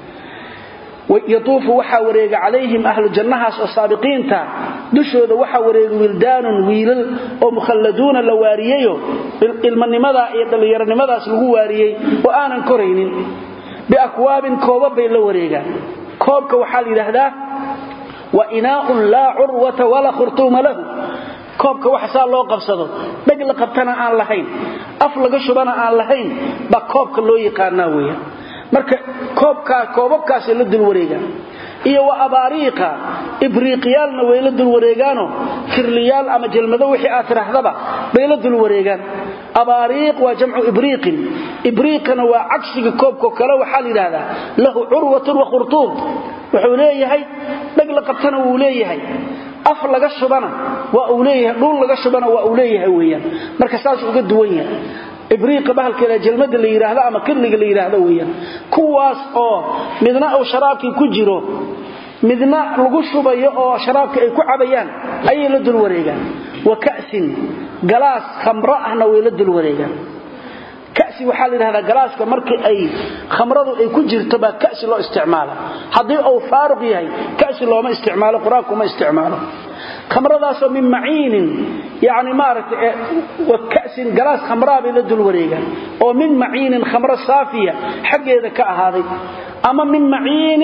Speaker 2: ويطوف وحا وريق عليهم أهل الجنة السابقين تا دشود وحا وريق ولدان ويلل ومخلدون لوارييو المنمدا يدليرنمدا سلو واريي وانا كورين باكواب كوبب لوريغا كوبك وحا ليرهدا واناء لا عروه ولا خرطوم له كوبك waxa saa loo qabsado dhag la qabtana aan lahayn af laga shubana aan lahayn ba koobka loo yaqaan weeyaan marka koobka koobabkaas la dul wareegan iyo wa abaariqa ibriqiyalna way la dul wareegano kirliyal ama jalmado wixii aad tirahdaba bay la dul wareegan abaariq waa jamcu ibriqin ibriqana waa cagsiga koobka kale waxa la yiraahdaa lahu urwatun wa khurtub wuxuu leeyahay dhag la qabtana uu leeyahay af laga shubana waa uu leeyahay dhul laga shubana waa uu leeyahay weeyaan marka saas uga duwan yahay ibriiq bahalkeeda jalmada la yiraahdo ama kirliga la yiraahdo weeyaan kuwaas oo midna oo sharaabki ku jiro midna lagu shubayo oo sharaabka ay ku cabayaan ay la dul wareegaan wa ka'sin galaas khamra ahna way la dul wareegaan كأسي وحال هذا جلاسك مركي أي خمرض أي كجر تبا كأس الله استعماله حضي أو فارق يهي كأس الله ما استعماله قراك ما استعماله خمرض أصلا من معين يعني مارك وكأس جلاس خمراء بلد الوريقة ومن معين خمرة صافية حق إذا كأهذي أما من معين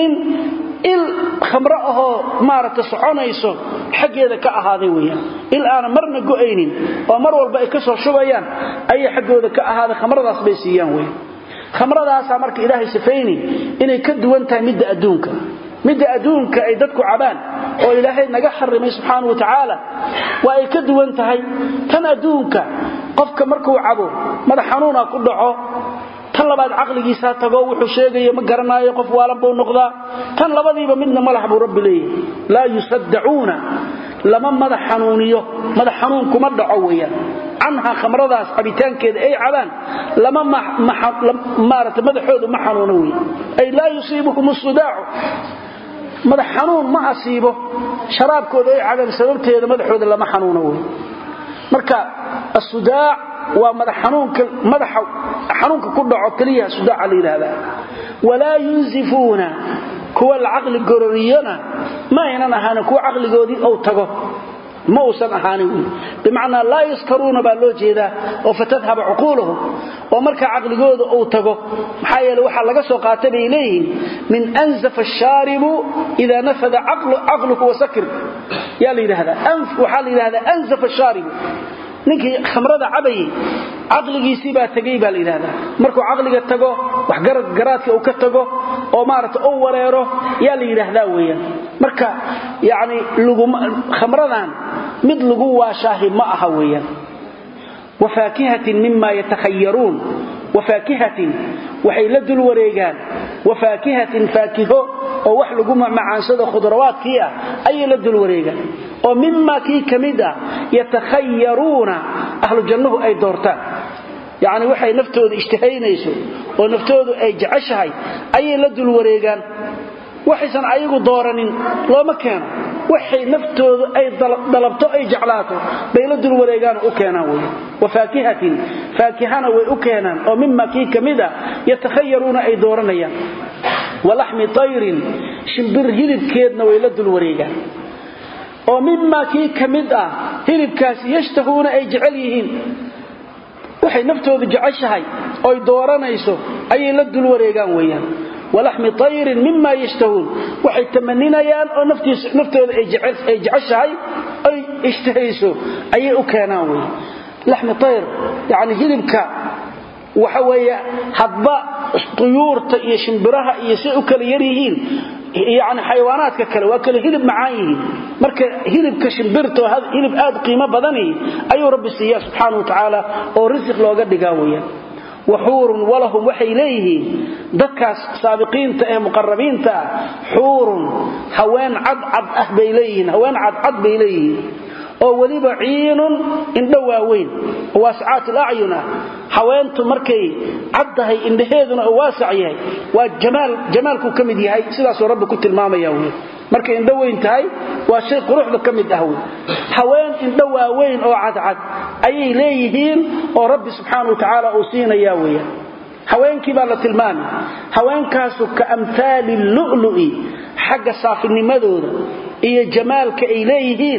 Speaker 2: الخمرأه مارت سعونيسو حقيده كأهاده ويان الآن مرنا قوئينين ومر والبا كسر شبيان أي حقيده كأهاده خمرضاس بيسيان ويان خمرضاس مرك إلهي سفيني إني كدوانتها مد أدونك مد أدونك أي ددك عبان وإلهي نجا حرمي سبحانه وتعالى وأي كدوانتها تن أدونك قفك مركو عبو ماذا حنونا كدعو tan labaad aqligiisa tago wuxuu sheegay ma garanaayo qof waalan buu noqdaa tan labadiiba midna malax buu rabbi leeyahay la yusadduuna lama madax xanuuniyo madax xanuun kuma dhaco weeyaan anha khamradaas cabitaankeeda ay cabaan lama maarata madaxoodu ma xanuuno weey ay la yusiibuhum as-sudaa' madax xanuun ma asiibo sharaabkooda ay cabaan sababteeda madaxooda lama xanuuno weey marka as-sudaa' ومدح حنونك مدح حنونك كدعو كليها سداع ليلها ولا ينزفون كو العقل قررينا ما ينانا هانا كو عقل قودي أو تغو موسى أهاني بمعنى لا يسكرون بالوجه وفتذهب عقولهم ومرك عقل قود أو تغو محايا لوحا لقصوا قاتل إليه من أنزف الشارب إذا نفذ عقل عقله وسكر يا ليلها أنف وحال لهذا أنزف الشارب ninkii khamrada cabay aqligiisi baa tagay baa leeyahay markuu aqliga tago wax garad garaadka uu ka tago oo maarta oo wareero yaa leeyahay weeyaan marka yaani lagu khamradan mid lagu waashaahi ma aha weeyaan wafaakihatin mimma yatakhayyarun wafaakihatin waxay la dul wareegaan wafaakihatin faakiho oo wax lagu macaansado khudrawaadkiya ay la dul wareegaan oo mimma ki kamida yatakhayyaruna ahlu jannahu ay doortaan yaani waxay naftooda ijtihaynayso oo naftoodu ay jeceshahay ay la dul wareegaan waxaysan ayagu dooranin looma keeno waxay naftoodu ay dalabto ay jeclaato bay la dul wareegaan oo keenaan way wafaakihatin faakihana way u keenaan oo mimma ki kamida yatakhayyaruna ay dooranayaan walahmi tayrin shimbir hilibkeedna way la dul wareegaan oo mimma ki kamida hilibkaas yashtahuuna ay jecel yihiin waxay naftoodu jeceshahay oo dooranayso ay la dul wareegaan weeyaan ولحم طير مما يشتهون waxay tamanninayaan oo naftiisa naftooda ay jecel ay jeceshahay ay ishtahayso ay u keenaan way laxm tayr yaani hilibka waxa weeye hadba طيورta iyo shimbiraha iyo si u kala yar yihiin يعني حيواناتك kale waa kala hilib macaan yihiin marka hilibka shimbirto hilib aad qiimo badan ayuu rabbi siiyaa subhanahu wa ta'ala oo rizq looga dhigaa weeyaan وحور ولهم وحي إليه دكاس سابقين تأه مقربين تأه حور هوان عد عد أهب إليه هوان عد عد إليه أو وليب عين إن دواوين واسعات الأعين حوانت مركي عدها إن هذا واسعيه وجمال جمالكم كمدي هاي سلاس ربك الماما يومي marka indhaweyn tahay waa shay quruxda kamid ah haween indhawa weyn oo cad cad ayay leeyihiin oo rabbi subhanahu wa ta'ala uu siinaya weeyaan haweenkii baa la tilmaamay haweenkaas ka amthal al-lu'lu'i xagga saafinimadooda iyo jamaalka ay leeyihiin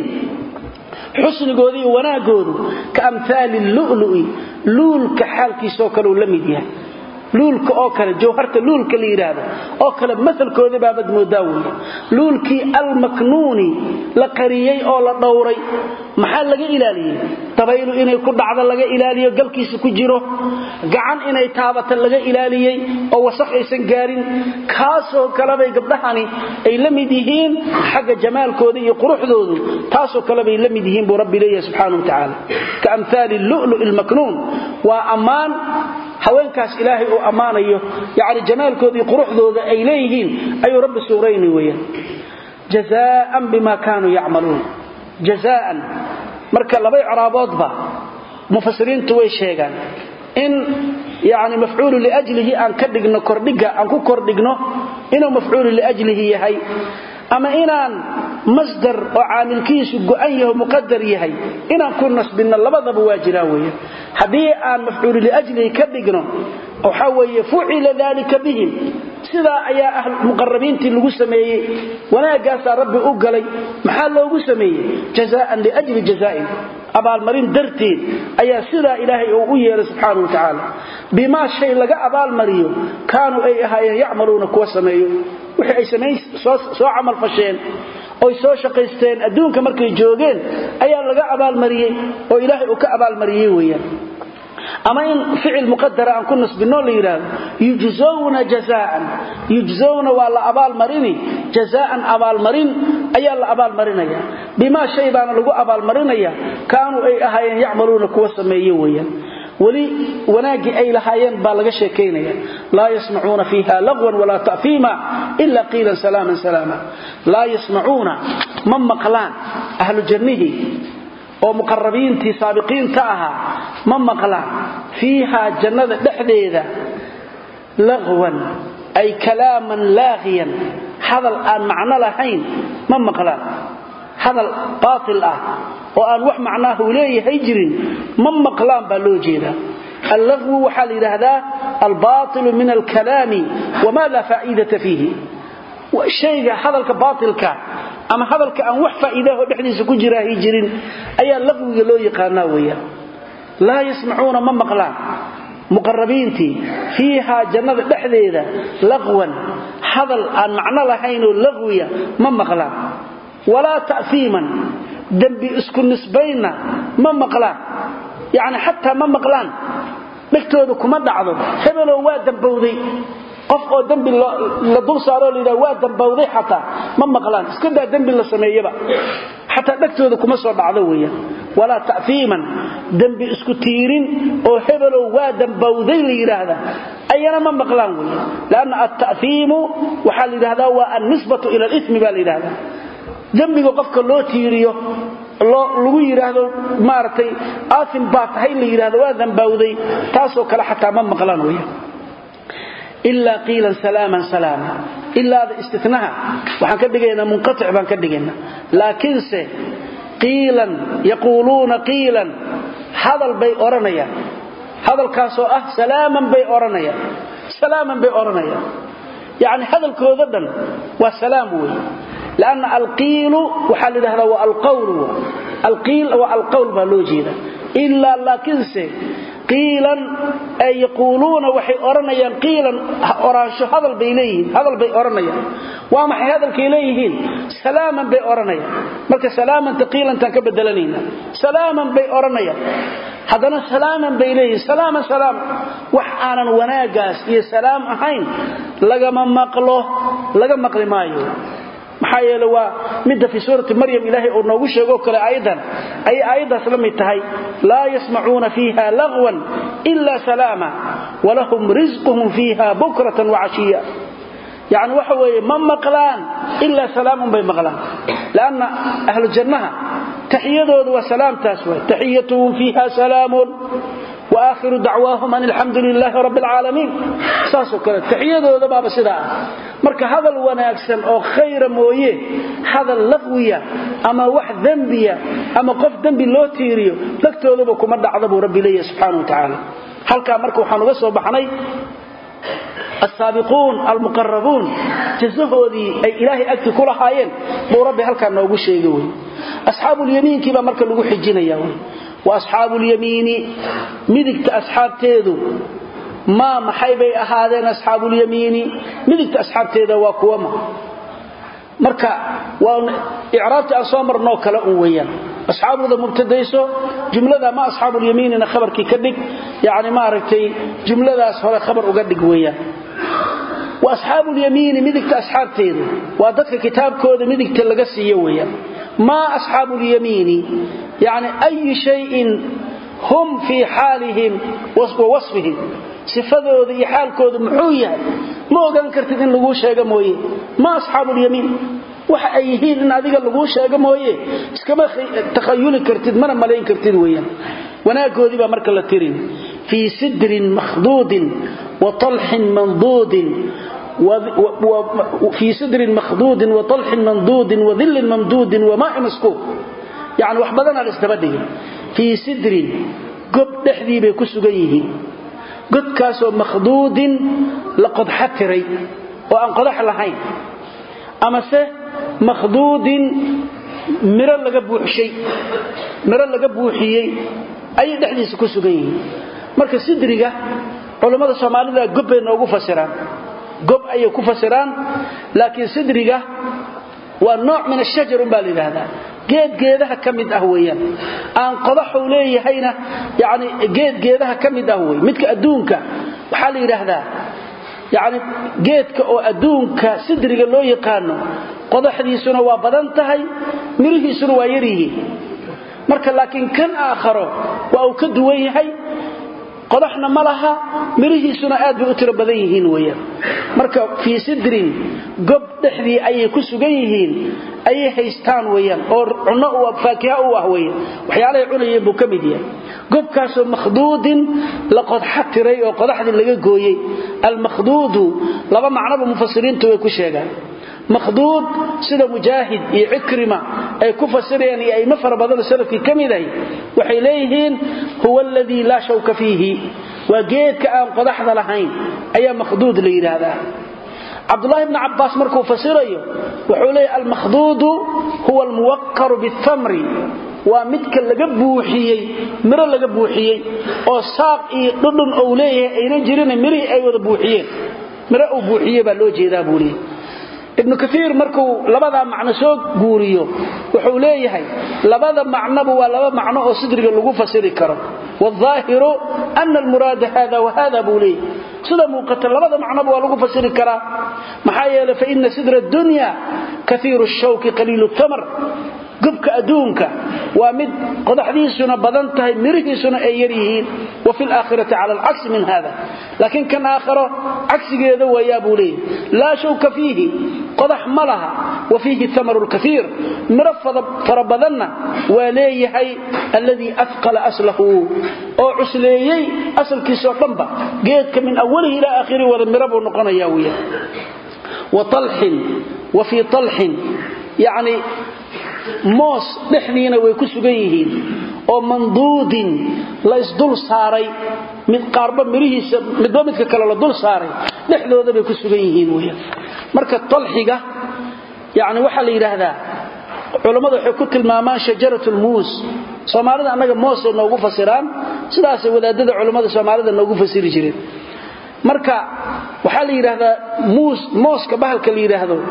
Speaker 2: xusnigooda iyo wanaagooda ka amthal al-lu'lu'i luulka xalkiisa kale uu la mid yahay luulka oo kale jawharta luulka la yiraahdo oo kale misalkooda baabad moodaawiye luulki al-maknuni la qariyay oo la dhowray maxaa laga ilaaliyay tabaylu inay ku dhacdo laga ilaaliyo galkiisa ku jiro gacan inay taabata laga ilaaliyay oo wasakh aysan gaarin kaasoo kale bay gabdhahani ay la mid yihiin xagga jamaalkooda iyo quruxdooda taasoo kale bay la mid yihiin buu rabbi leeyahay subhanahu wa ta'ala ka amthal al-lu'lu' al-maknun wa aman haweenkaas ilaahay oo amaanayo yaani jamaalkooda iyo quruxdooda ay leeyihiin ayuu rabbi suureeyay weeyaan jazaa'an bima kaanu ya'maluun jazaa'an marka laba icraaboodba mufassiriintu way sheegaan in yaani mafcuul li ajlihi aan ka dhigno kordhiga aan ku kordhigno inuu mafcuul li ajlihi yahay ama inaan masdar oo caamilkiisu go'an yahay muqaddar yahay inaan ku nasbino labadaba waa jiraan weeyaan hadii aan mafcuul li ajlihi ka dhigno waxa weeye fu'ila dhalika bihim sida ayaa ahl muqarrabiintii lagu sameeyay wanaagaas rabbi u galay maxaa loogu sameeyay jazaa'an li ajli jazaa'in abaal marin darteed ayaa sida ilaahay uu u yeeray subhanahu wa ta'ala bima shay laga abaal mariyo kaanu ay ahaayeen yacmaluuna kuwa sameeyo wixii ay sameeyay soo amal fasheen oo soo shaqaysteen adduunka markay joogeen ayaa laga abaal mariyay oo ilaahay uu ka abaal mariyay weeyaan ama in ficil muqaddara aan ku nasbino la yiraahdo yujzawna jazaa'an yujzawna wala abaal marini jazaa'an abaal marin ayaa la abaal marinaya bima shay baan lagu abaal marinaya kaanu ay ahaayeen yacmaluuna kuwa sameeyay weeyaan wali wanaagi ay lahaayeen baa laga sheekeynaya la yasma'una fiha lagwan wala ta'fima illa qila salaman salama la yasma'una man maqlan ahlu jannihi oo muqarrabiintii saabiqiinta aha ma maqlaan fiiha jannada dhexdeeda lagwan ay kalaaman laaqiyan hadal aan macna lahayn ma maqlaan hadal baatil ah oo aan wax macnaahu leeyahay jirin ma maqlaan baa loo jeedaa اللغو وحال هذا الباطل من الكلام وما لا فائدة فيه والشيء هذا الباطل كان ama hadalka aan wax faa'iido dhexdiisa ku jira ay jirin ayaa laqwiga loo yaqaanaa weeyaa la yasmacuuna ma maqlaan muqarrabiinti fiiha jannada dhexdeeda laqwan hadal aan macna lahayn oo laqwiya ma maqlaan wala ta'fiman dambi isku nisbayna ma maqlaan yaani hatta ma maqlaan dhagtooda kuma dhacdo hebelo waa dambowday qof oo dambi la dul saaro leeyahay waa dambowday xataa ma maqlaan iska daa dambi la sameeyaba xataa dhagtooda kuma soo dhacdo weeyaan wala ta'fiman dambi isku tiirin oo hebelo waa dambowday la yiraahdo ayana ma maqlaan weeyaan laana at-ta'fimu waxa la yiraahdaa waa an-nisbatu ila al-ithmi baa la yiraahdaa dambiga qofka loo tiiriyo lagu yiraahdo maartay aafin baa tahay la yiraahdo waa dambowday taasoo kale xataa ma maqlaan weeyaan إلا قيلا سلاما سلاما إلا هذا استثناء وحن كدغينا منقطع بان كدغينا لكن سي قيلا يقولون قيلا هذا البي أورنيا هذا الكاسو أه سلاما بي أورنيا سلاما بي أورنيا يعني هذا الكوددن والسلام وي لأن القيل وحل هذا هو القول القيل والقول بالوجيده إلا لكن سي قيلا أي يقولون وحي أرنيا قيلا أرانشو هذا البيلين هذا البي أرنيا waa maxay hadalka ilayhiin salaaman bay oranaya marka salaaman taqiilan tan ka bedelanayna salaaman bay oranaya hadana salaaman bay ilayhiin salaaman salaam wax aanan wanaagaas iyo salaam ahayn laga ma maqlo laga maqli maayo maxaa yeelay waa midda fi suurati maryam ilaahay oo noogu sheego kale aayadan ay aayadaas la mid tahay la yasma'una fiha lagwan illa salama wa lahum rizquhum fiha bukratan wa 'ashiya يعني وحوي ما مقلان إلا سلام بي مقلان لأن أهل الجنة تحييته وسلام تاسوي تحييتهم فيها سلام وآخر دعواهم أن الحمد لله رب العالمين ساسو كانت تحييته ذا باب سداء مركا هذا الوناكسن أو خير مويه هذا اللغوية أما واحد ذنبية أما قف ذنبي لو تيريو لكتو ذبكم مدى عذب ربي لي سبحانه وتعالى هل كان مركو حانوغسو بحني السابقون المقربون جزهودي أي إلهي أكتي كل حاين بو ربي هل كان نوغو شيغوي أصحاب اليمين كيبا مركا لوغو حجينيا وأصحاب اليمين مدكت أصحاب تيدو ما محيبي أهادين أصحاب اليمين مدكت أصحاب تيدو وكوما مركا وإعرابت أصامر نوكا لأويا أصحاب ذا مبتديسو جملة ما أصحاب اليمين إن خبر كي كدك يعني ما ركتي جملة أصحاب خبر أقدك ويا وأصحاب اليمين مدكت أصحاب تيدو وأدتك كتاب كود مدكت اللقسي ويا ما أصحاب اليمين يعني أي شيء هم في حالهم ووصفهم صفته ذي حال كود محوية ما أقدر كرتد إن لقوش هيدا مويه ما أصحاب اليمين waxa ay yihiin in adiga lagu sheego mooyee iskama takhayul kartid mana malayn kartid weeyaan wanaagoodi ba marka la tirin fi sidrin makhdudin wa talhin mandudin wa fi sidrin makhdudin wa talhin mandudin wa dhillin mamdudin wa ma'in maskuub yani wax badan aan istabadiga fi sidrin gob dhaxdii bay ku sugan yihiin godkaas oo makhdudin laqad hatiray oo aan qodax lahayn ama se مخدود ميرا لغا بوخشي ميرا لغا بوخيي اي دخليس ku sugan yihiin marka sidriga culimada Soomaalida gob ay noogu fasiraan gob ay ku fasiraan laakiin sidriga waa nooc min ash-shajar baa leeyahay geed geedaha kamid ah weeyaan aan qodaxu leeyahayna yaani geed geedaha kamid ah weey midka adduunka waxa la yiraahdaa يعني geedka oo adduunka sidriga loo yaqaano qodaxdiisuna waa badan tahay mirihiisuna waa yar yihiin marka laakiin kan aakhiro waa uu ka duwan yahay qodaxna malaha mirihiisuna aad bay u tiro badan yihiin weeyaan marka fi sidrin gob dhaxdii ay ku sugan yihiin ay haystaan weeyaan oo cunno oo faakiha oo ah weeyaan waxyaalaha cunayeen buu kamid yahay gobkaas oo makhdudin laqad hatiray oo qodaxdii laga gooyay al makhdud laba macno mufassiriintu way ku sheegaan مخدود سيده مجاهد iyo ikrima ay ku fasireen ay ma far badan salafki kamiday waxay leeyihiin huwa alladhi la shawka fihi wa geedka aan qodaxda lahayn ayaa makhdud la yiraahdaa Abdullah ibn Abbas markuu fasirayo wuxuu leeyahay al makhdud huwa al muwaqqar bit tamri wa midka laga buuxiyay miro laga buuxiyay oo saaq iyo dhudhun oo leeyahay ayna jirin miri ay wada buuxiyeen miro uu buuxiyay baa loo jeedaa buuli ابن كثير مركو لبدا معنى سو غوريو wuxuu leeyahay labada macnaba waa laba macno oo sidriga lagu fasiri karo والظاهر ان المراد هذا وهذا بولي sida muuqata labada macnaba waa lagu fasiri karaa maxaa yeelay fa inna sidra dunya kathiru ash-shawk qalilu ath-thamar gubka adduunka waa mid qodaxdiisuna badan tahay mirihiisuna ay yar yihiin wa fil aakhirati ala al-aks min hada laakin kan aakhiro aksigeeda waa yaabulay la shawka fihi qodax malaha wa fihi thamaru al-kathir mirafada farabadanna waa leeyahay alladhi athqala aslahu oo cusleeyay asalkiisa dhanba geedka min awwalihi ila aakhirihi wada mirabu noqonaya wiya wa talhin wa fi talhin yani موس دحدينا way ku sugan yihiin oo manduudin la isdul saaray mid qaarba mirihiisa midba midka kale la dul saaray dhaxdooda bay ku sugan yihiin weeyaan marka talxiga yaani waxa la yiraahdaa culimadu waxay ku tilmaamaan shajaratul muus Soomaalida anaga moos noogu fasiraan sidaas wadaadada culimada Soomaalida noogu fasiri jireen marka waxa la yiraahdaa muus mooska bahalka la yiraahdo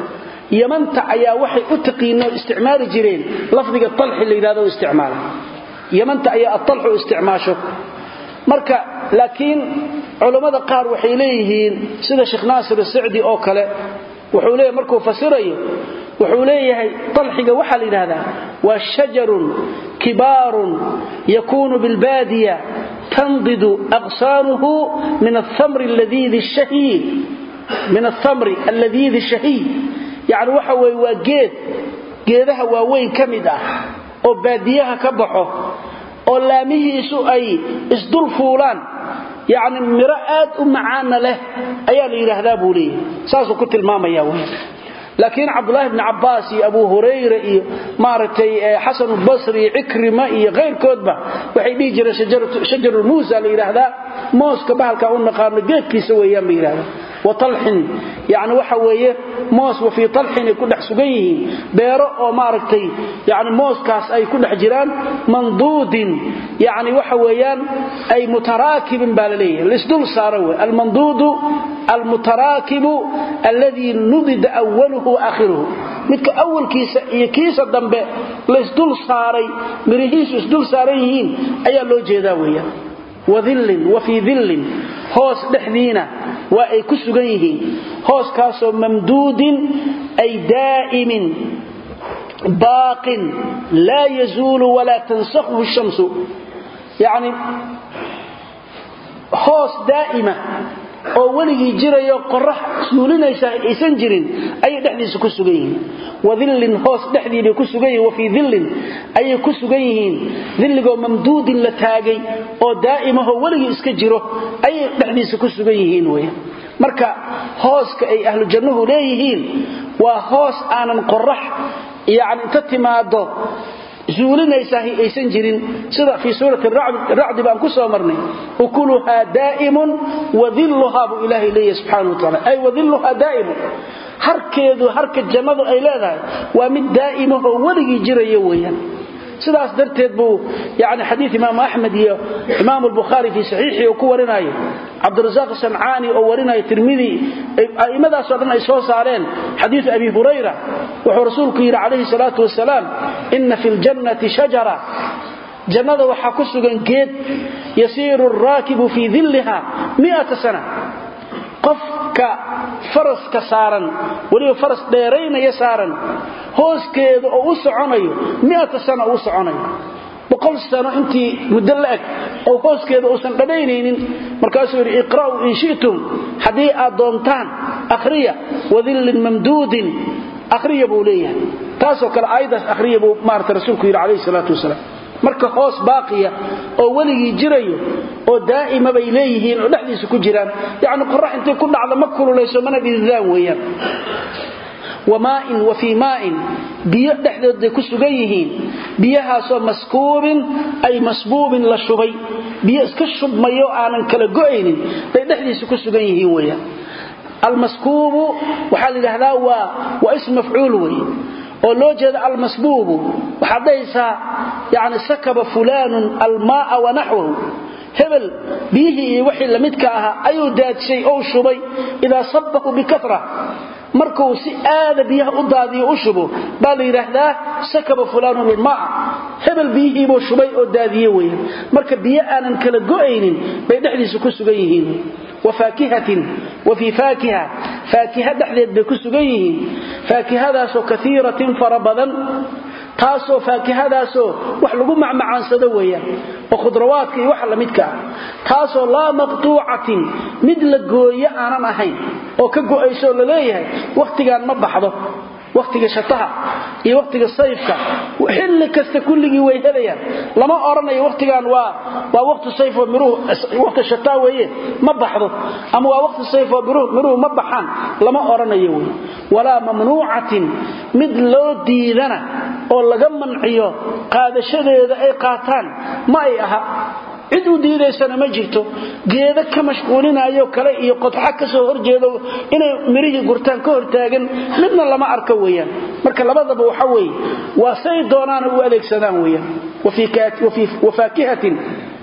Speaker 2: yamanta ayaa waxay u taqiino isticmaali jireen lafdiga talx la yiraahdo isticmaala yamanta ayaa at-talx isticmaasho marka laakiin culimada qaar waxay leeyihiin sida Sheikh Naasir al-Saadi oo kale wuxuu leeyahay markuu fasirayo wuxuu leeyahay talxiga waxa la yiraahdaa waa shajarun kibarun yakunu bil baadiya تنضد أغصانه من الثمر اللذيذ الشهي من الثمر اللذيذ الشهي يعني وحوي وجيد جيدها واوين كمده او باديها كبخو او لاميهيسو اي اسدل فولان يعني مرآت ومعانا له ايا لي يراهدا بوليه ساسو كتلماميا وين لكن عبد الله بن عباس ابو هريره مارتي حسن البصري عكرمه غير كودبا waxay dhigi jireen shajaratu shajarul muusa la yiraahdaa mooska bahalka uu naqaan geedkiisa weeyaan miiraada wa talhin yaani waxa weeye moos wa fi talhin ku dhax sugan yihiin beero oo maaragtay yaani mooskaas ay ku dhax jiraan mandudin yaani waxa weeyaan ay mutaraakibin balaleeyay lisdul saarawe al mandudu al mutaraakib alladhi nudida awwaluhu akhiruhu midka awalkiisa iyo kiisa dambe la isdul saaray mirihiisu isdul saaran yihiin ayaa loo jeedaa weeyaan wadhillin wa fi dhillin hoos dhaxdiina waa ay ku sugan yihiin hoos kaasoo mamduudin ay daa'imin baaqin la yazulu wala tansakhu ash-shamsu yani hoos daa'ima oo waligi jirayo qorax suulinaysa aysan jirin ay dhaxdiisa ku sugan yihiin wadhillin hoos dhaxdiina ku sugan yihiin wa fi dhillin ay ku sugan yihiin dhilligo mamduudin la taagay oo daa'ima oo waligi iska jiro ay dhaxdiisa ku sugan yihiin way marka hooska ay ahlu jannahu leeyihiin waa hoos aanan qorax yaani inta timaado zuulinaysa aysan jirin sida fi suurati ar-ra'd baan ku soo marnay ukuluha daa'imun wa dhilluha bu ilaahi leeyahay subhanahu wa ta'ala ay wa dhilluha daa'imun harkeedu harka jannadu ay leedahay waa mid daa'imo oo waligi jirayo weeyaan sidaas darteed buu yaani hadith Imam Ahmad iyo Imam al-Bukhari fi sahihi oo ku warinayo عبد الرزاق الصنعاني او ورinayo Tirmidhi aimadaas oo dhan ay soo saareen hadith Abi Hurayra wuxuu rasuulku yiri calayhi salaatu wasalaam inna fil jannati shajara jannada waxa ku sugan geed yasiru ar-rakibu fi dhillaha mi'ata sana qofka faraska saaran waliba faras dheereynaya saaran hooskeedu oo u soconayo mi'ata sana u soconayo boqol sano intii muddo la eg oo hooskeedu uusan dhameynaynin markaasuu yiri iqra'u in shi'tum hadii aad doontaan akhriya wadhillin mamduudin akhriya buu leeyahay taasoo kale aydas akhriya buu maarta rasuulku yiri calayhi salaatu wasalaam marka hoos baaqiya oo waligi jirayo oo daa'ima bay leeyihiin oo dhaxdiisa ku jiraan yaani qorax intay ku dhacdo ma kululeyso mana dhidaan weeyaan وماء وفي ماء بيئ دحدود ku sugan yihiin biyahaasoo maskuubin ay masbuub la shubay biyo iska shubmayo aanan kala go'aynin bay dhaxdiisa ku sugan yihiin weeyaan al-maskuub waxa la yiraahdaa waa waa ism maf'uul weey oo loo jeedo al-masbuub waxa daysa yaani sakaba fulanun al-maa'a wa nahwahu hebel bihi wixii lamidka aha ayuu daadshay oo shubay ila sabbahu bikafra markuu si aad biyaha u daadiyo u shubo baa la yiraahdaa sakaba fulanun al-maa'a hebel bihi buu shubay oo daadiye weeyaan marka biyo aanan kala go'aynin bay dhaxdiisa ku sugan yihiin wafaakihatin wa fi faakiha faakiha dhaxdeed bay ku sugan yihiin faakihadaasoo kathiiratin farabadan taasoo faakihadaasoo wax lagu macmacaansado weeyaan oo khudrawaadka iyo wax la midka ah taasoo la maqtuucatin mid la gooyo aanan ahayn oo ka go'ayso la leeyahay waqtigan ma baxdo waqtiga shataha iyo waqtiga sayfka xilli kasta kulligi way helayaan lama oranayo waqtigan waa waa waqti sayf oo miruhu waqti shataa weeye ma baxdo ama waa waqti sayf oo miruhu miruhu ma baxan lama oranayo weey wala mamnuucatin mid loo diidana oo laga manciyo qaadashadeeda ay qaataan ma ay aha cid u diidaysana ma jirto geeda ka mashquulinayo kale iyo qodxa ka soo horjeedo inay mirihi gurtaan ka hortaagan midna lama arka weeyaan marka labadaba waxa weey waa say doonaan u adeegsadaan weeyaan wafiikaat wafi wafaakihatin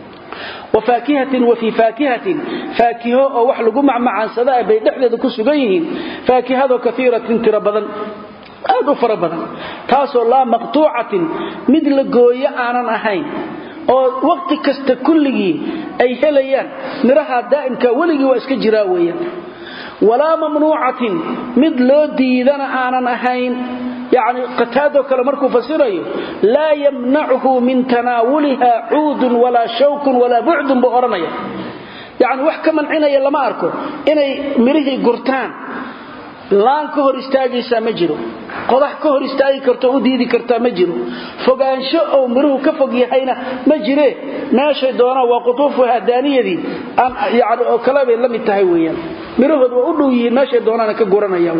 Speaker 2: وفاكهة وفي فاكهة فاكهة أو وحلق معمعان سداء بيدحدد كسغيهين فاكهة كثيرة تربضا aad u fara badan taasoo la maqtuucatin mid la gooyo aanan ahayn oo waqti kasta kulligii ay helayaan miraha daa'imka waligii waa iska jiraa weeyaan walaa mamnuucatin mid loo diidana aanan ahayn يعني قتاده كلا مركو فسيريو لا يمنعه من تناولها عود ولا شوك ولا بعد بأورنيا يعني وحكا منعنا لما أركو إني مريه قرتان لان كهر استاجي سامجرو قضح كهر استاجي كرتو وديدي كرتا مجرو فقان شؤو مروه كفق يحينا مجري ماشي دونا وقطوفها دانية دي يعني كلامي لم يتهويا مروه وقلوا ماشي دونا كقرنيا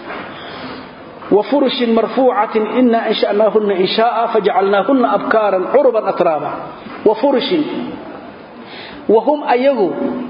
Speaker 2: وفرش مرفوعة إنا أنشأناهن إنشاء فجعلناهن أبكارا عربا أترابا وفرش وهم أيغو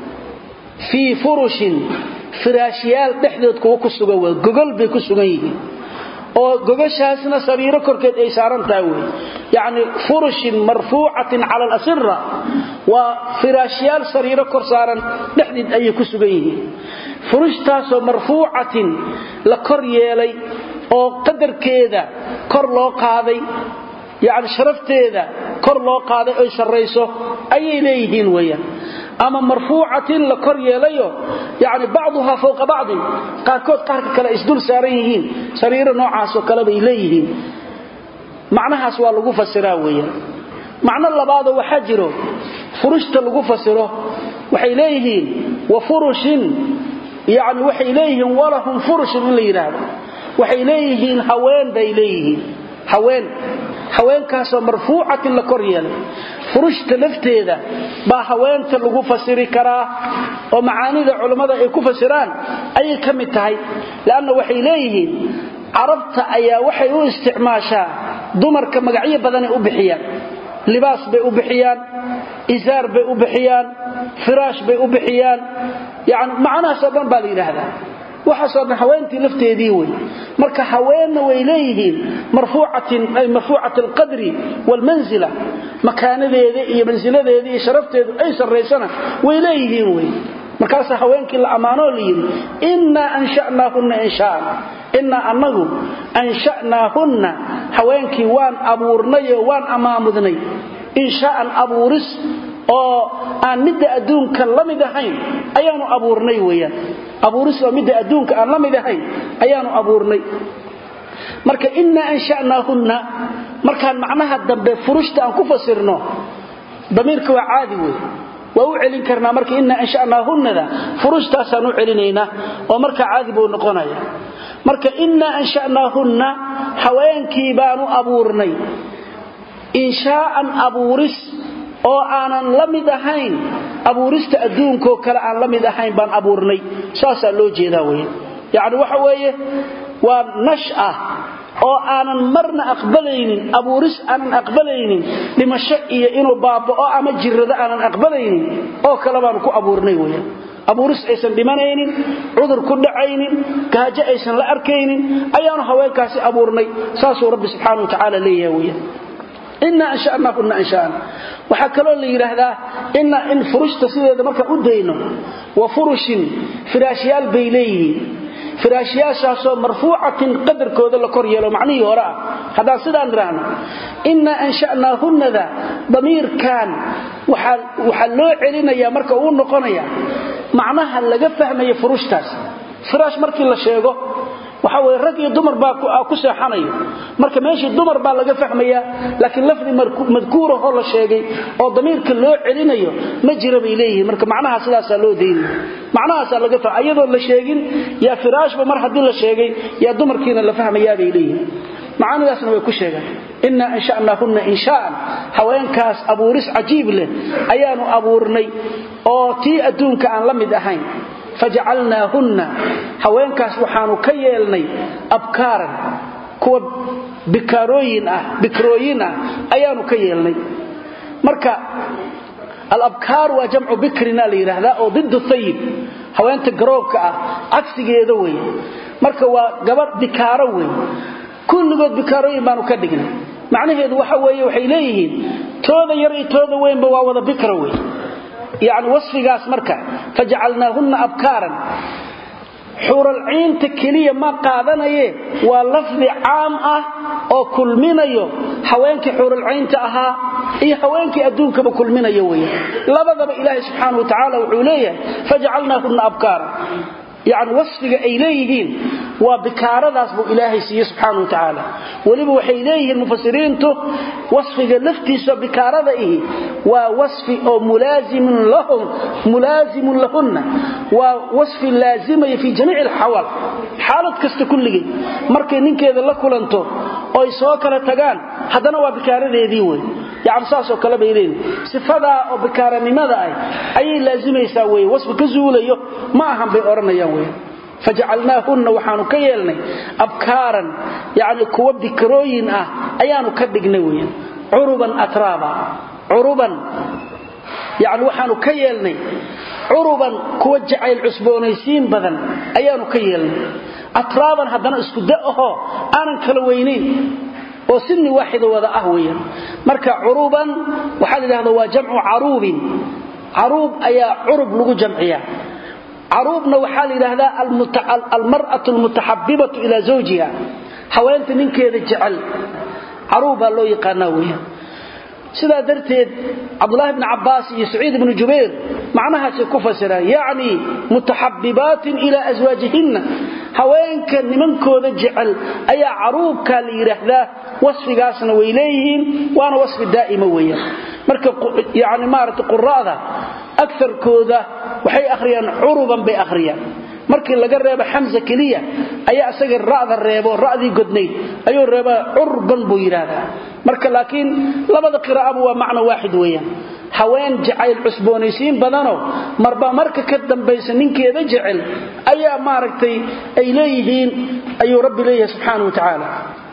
Speaker 2: في فرش فراشيال دحدود كو كسغوا غغل بي كسغيه oo gogashaasna sariiro korkeed ay saaran tahay yaani furush marfuu'atin ala al-asra wa firashiyal sariiro kor saaran dhaxdid ay ku sugan yihiin furushtaas oo marfuu'atin la kor yeelay oo qadarkeeda kor loo qaaday yaani sharafteeda kor loo qaaday oo sareyso ayay leeyihiin weeyaan ama marfuu'atin la kor yeelayo yaani bacdaha fawqa bacd qaarkood qaarka kale isdul saaran yihiin sariiro noocaas oo kale bay leeyihiin macnahaas waa lagu fasiraa weeyaan macna labaad waxa jiro furushta lagu fasiro waxay leeyihiin wa furushin yaani waxay leeyihiin walahum furushin in la yiraahdo waxay leeyihiin haween bay leeyihiin haween haweenkaas oo marfuu'atin la kor yeelay furushta lafteeda ba haweenta lagu fasiri karaa oo macaanida culimada ay ku fasiraan ay ka mid tahay laana waxay leeyihiin arabta ayaa waxay u isticmaashaa dumarka magacyo badan ay u bixiyaan libaas bay u bixiyaan izaar bay u bixiyaan firaash bay u bixiyaan yaani macnaha saban baa yiraahdaa waxa soo haweenti lafteedii way marka haweenna way leeyihiin marfuu'atin ay marfuu'atul qadri wal manzila makaanadeeda iyo manziladeeda iyo sharafteedu ay sareysana way leeyihiin way markaas haweenkii la amaano leeyihiin inna ansha'nahunna insha'a inna annahu ansha'nahunna haweenkii waan abuurnay waan amaamudnay insha'an abuuris oo aan midda adduunka la mid ahayn ayaanu abuurnay weeyaan abuuris oo midda adduunka aan la mid ahayn ayaanu abuurnay marka inna ansha'nahunna markaan macnaha dambe furushta aan ku fasirno damiirka waa caadi weey waa u celin karnaa marka inna ansha'nahunna furushtaas aan u celinayna oo marka caadi buu noqonaya marka inna ansha'nahunna haweenkii baanu abuurnay inshaa'an abuuris oo aanan la mid ahayn abuurista adduunka kale aan la mid ahayn baan abuurnay saasa loo jeedaa weey yaani waxa weeye waa nash'a oo aanan marna aqbalaynin abuuris aanan aqbalaynin dhimasho iyo inuu baabao ama jirrada aanan aqbalaynin oo kale baan ku abuurnay weey abuuris aysan dhimanaynin cudur ku dhacaynin gaajo aysan la arkaynin ayaanu haweenkaasi abuurnay saasoo rabbi subhanahu wa ta'ala leeyahay weey inna ansha'nahunna insha'an waxa kale la yiraahdaa inna in furushta sideeda marka u deeyno wa furushin firashiyal baylayhi firashiyashaasoo marfuu'atin qadarkooda la kor yeelo macnihi hore hada sidaan raahno inna ansha'nahunna damirkan waxa waxa loo celinaya marka uu noqonaya macnaha laga fahmayo furushtaas firaash markii la sheego waxa way rag iyo dumar baa ku seexanayo marka meeshii dumar baa laga fahmaya laakiin lafdi madkuur oo la sheegay oo damiirka loo celinayo ma jira bay leeyihiin marka macnaha sidaas loo deeyay macnaha laga faa ayadoo la sheegin ya firaash ba mar hadii la sheegay ya dumarkiina la fahmaya bay leeyihiin macnahaasna way ku sheegan inna ansha'nahunna insha'an haweenkaas abuuris ajiib leh ayaanu abuurnay oo tii adduunka aan la mid ahayn فجعلناهن haweenkaas waxaanu ka yeelnay abkaaran kuwa bikaarooyin ah bikrooyin ah ayaanu ka yeelnay marka al abkaar waa jamcu bikrina la yiraahdaa oo did tayyib haweenta garoobka ah cagsigeeda way marka waa gabadh bikaaro way kulligood bikaarooyin baanu ka dhignay macnaheedu waxa weeye waxay leeyihiin tooda yar iyo tooda weynba waa wada bikra way يعني وصفيgaas marka faj'alnaahunna abkaaran xural ciinta kaliya ma qaadanaye waa lafdi caam ah oo kulminayo haweenkii xural ciinta ahaa iyo haweenkii adduunka kulminayo weeye labadaba ilaahay subhanahu wa ta'ala wuxuu leeyahay faj'alnaahunna abkara يعني وصفك إليهين وبكارة أصبح إلهي سيه سبحانه وتعالى ولبو حيليه المفسرين تو وصفك لفتيس بكارة إيه ووصف أو ملازم لهم ملازم لهن ووصف لازمة في جميع الحوال حالة كست كل جي مركي نينك إذا الله كلنتو أو يسوك لتقان هذا هو بكارة ذي يعني ساسو كلا بيرين صفدا أو بكارة لماذا أي أي لازمة يسوي وصف كزولة ما هم بأورنا يوي فجعلناهن وحانو كيلني أبكارا يعني كوا بكروين أه أيانو كدقنوي عربا أترابا عربا يعني وحانو كيلني عربا كوا جعل عصبونيسين بدن أيانو كيلني أترابا هدنا اسكدأه آنا كلوينين وسن واحد وذا أهويا مركا عروبا وحال هذا هو جمع عروب عروب أي عرب لغو جمعيا عروبنا وحال هذا المتع... المرأة المتحببة إلى زوجها حوالت منك يجعل عروبا لو يقناويا سيدا درتيد عبد الله بن عباس سعيد بن جبير معناها سيكفسرا يعني متحببات إلى أزواجهن هوينك نمنكو جعل أي عروب كان يرهدا وصف قاسنا وإليهن وأنا وصف الدائم ويا مركب يعني مارة قراءة أكثر كوذا وحي أخريان عروبا بأخريان markii laga reebo Hamza kaliya ayaa asaga raada reebo raadii godnay ayuu reeba urban buu yiraahdaa marka laakiin labada qiraa'o waa macna waahid weeyaan haween jacayl cusboonaysiin badano marba marka ka dambaysan ninkeeda jacayl ayaa maaragtay ay leeyihiin ayuu rabbi leeyahay subhanahu wa ta'ala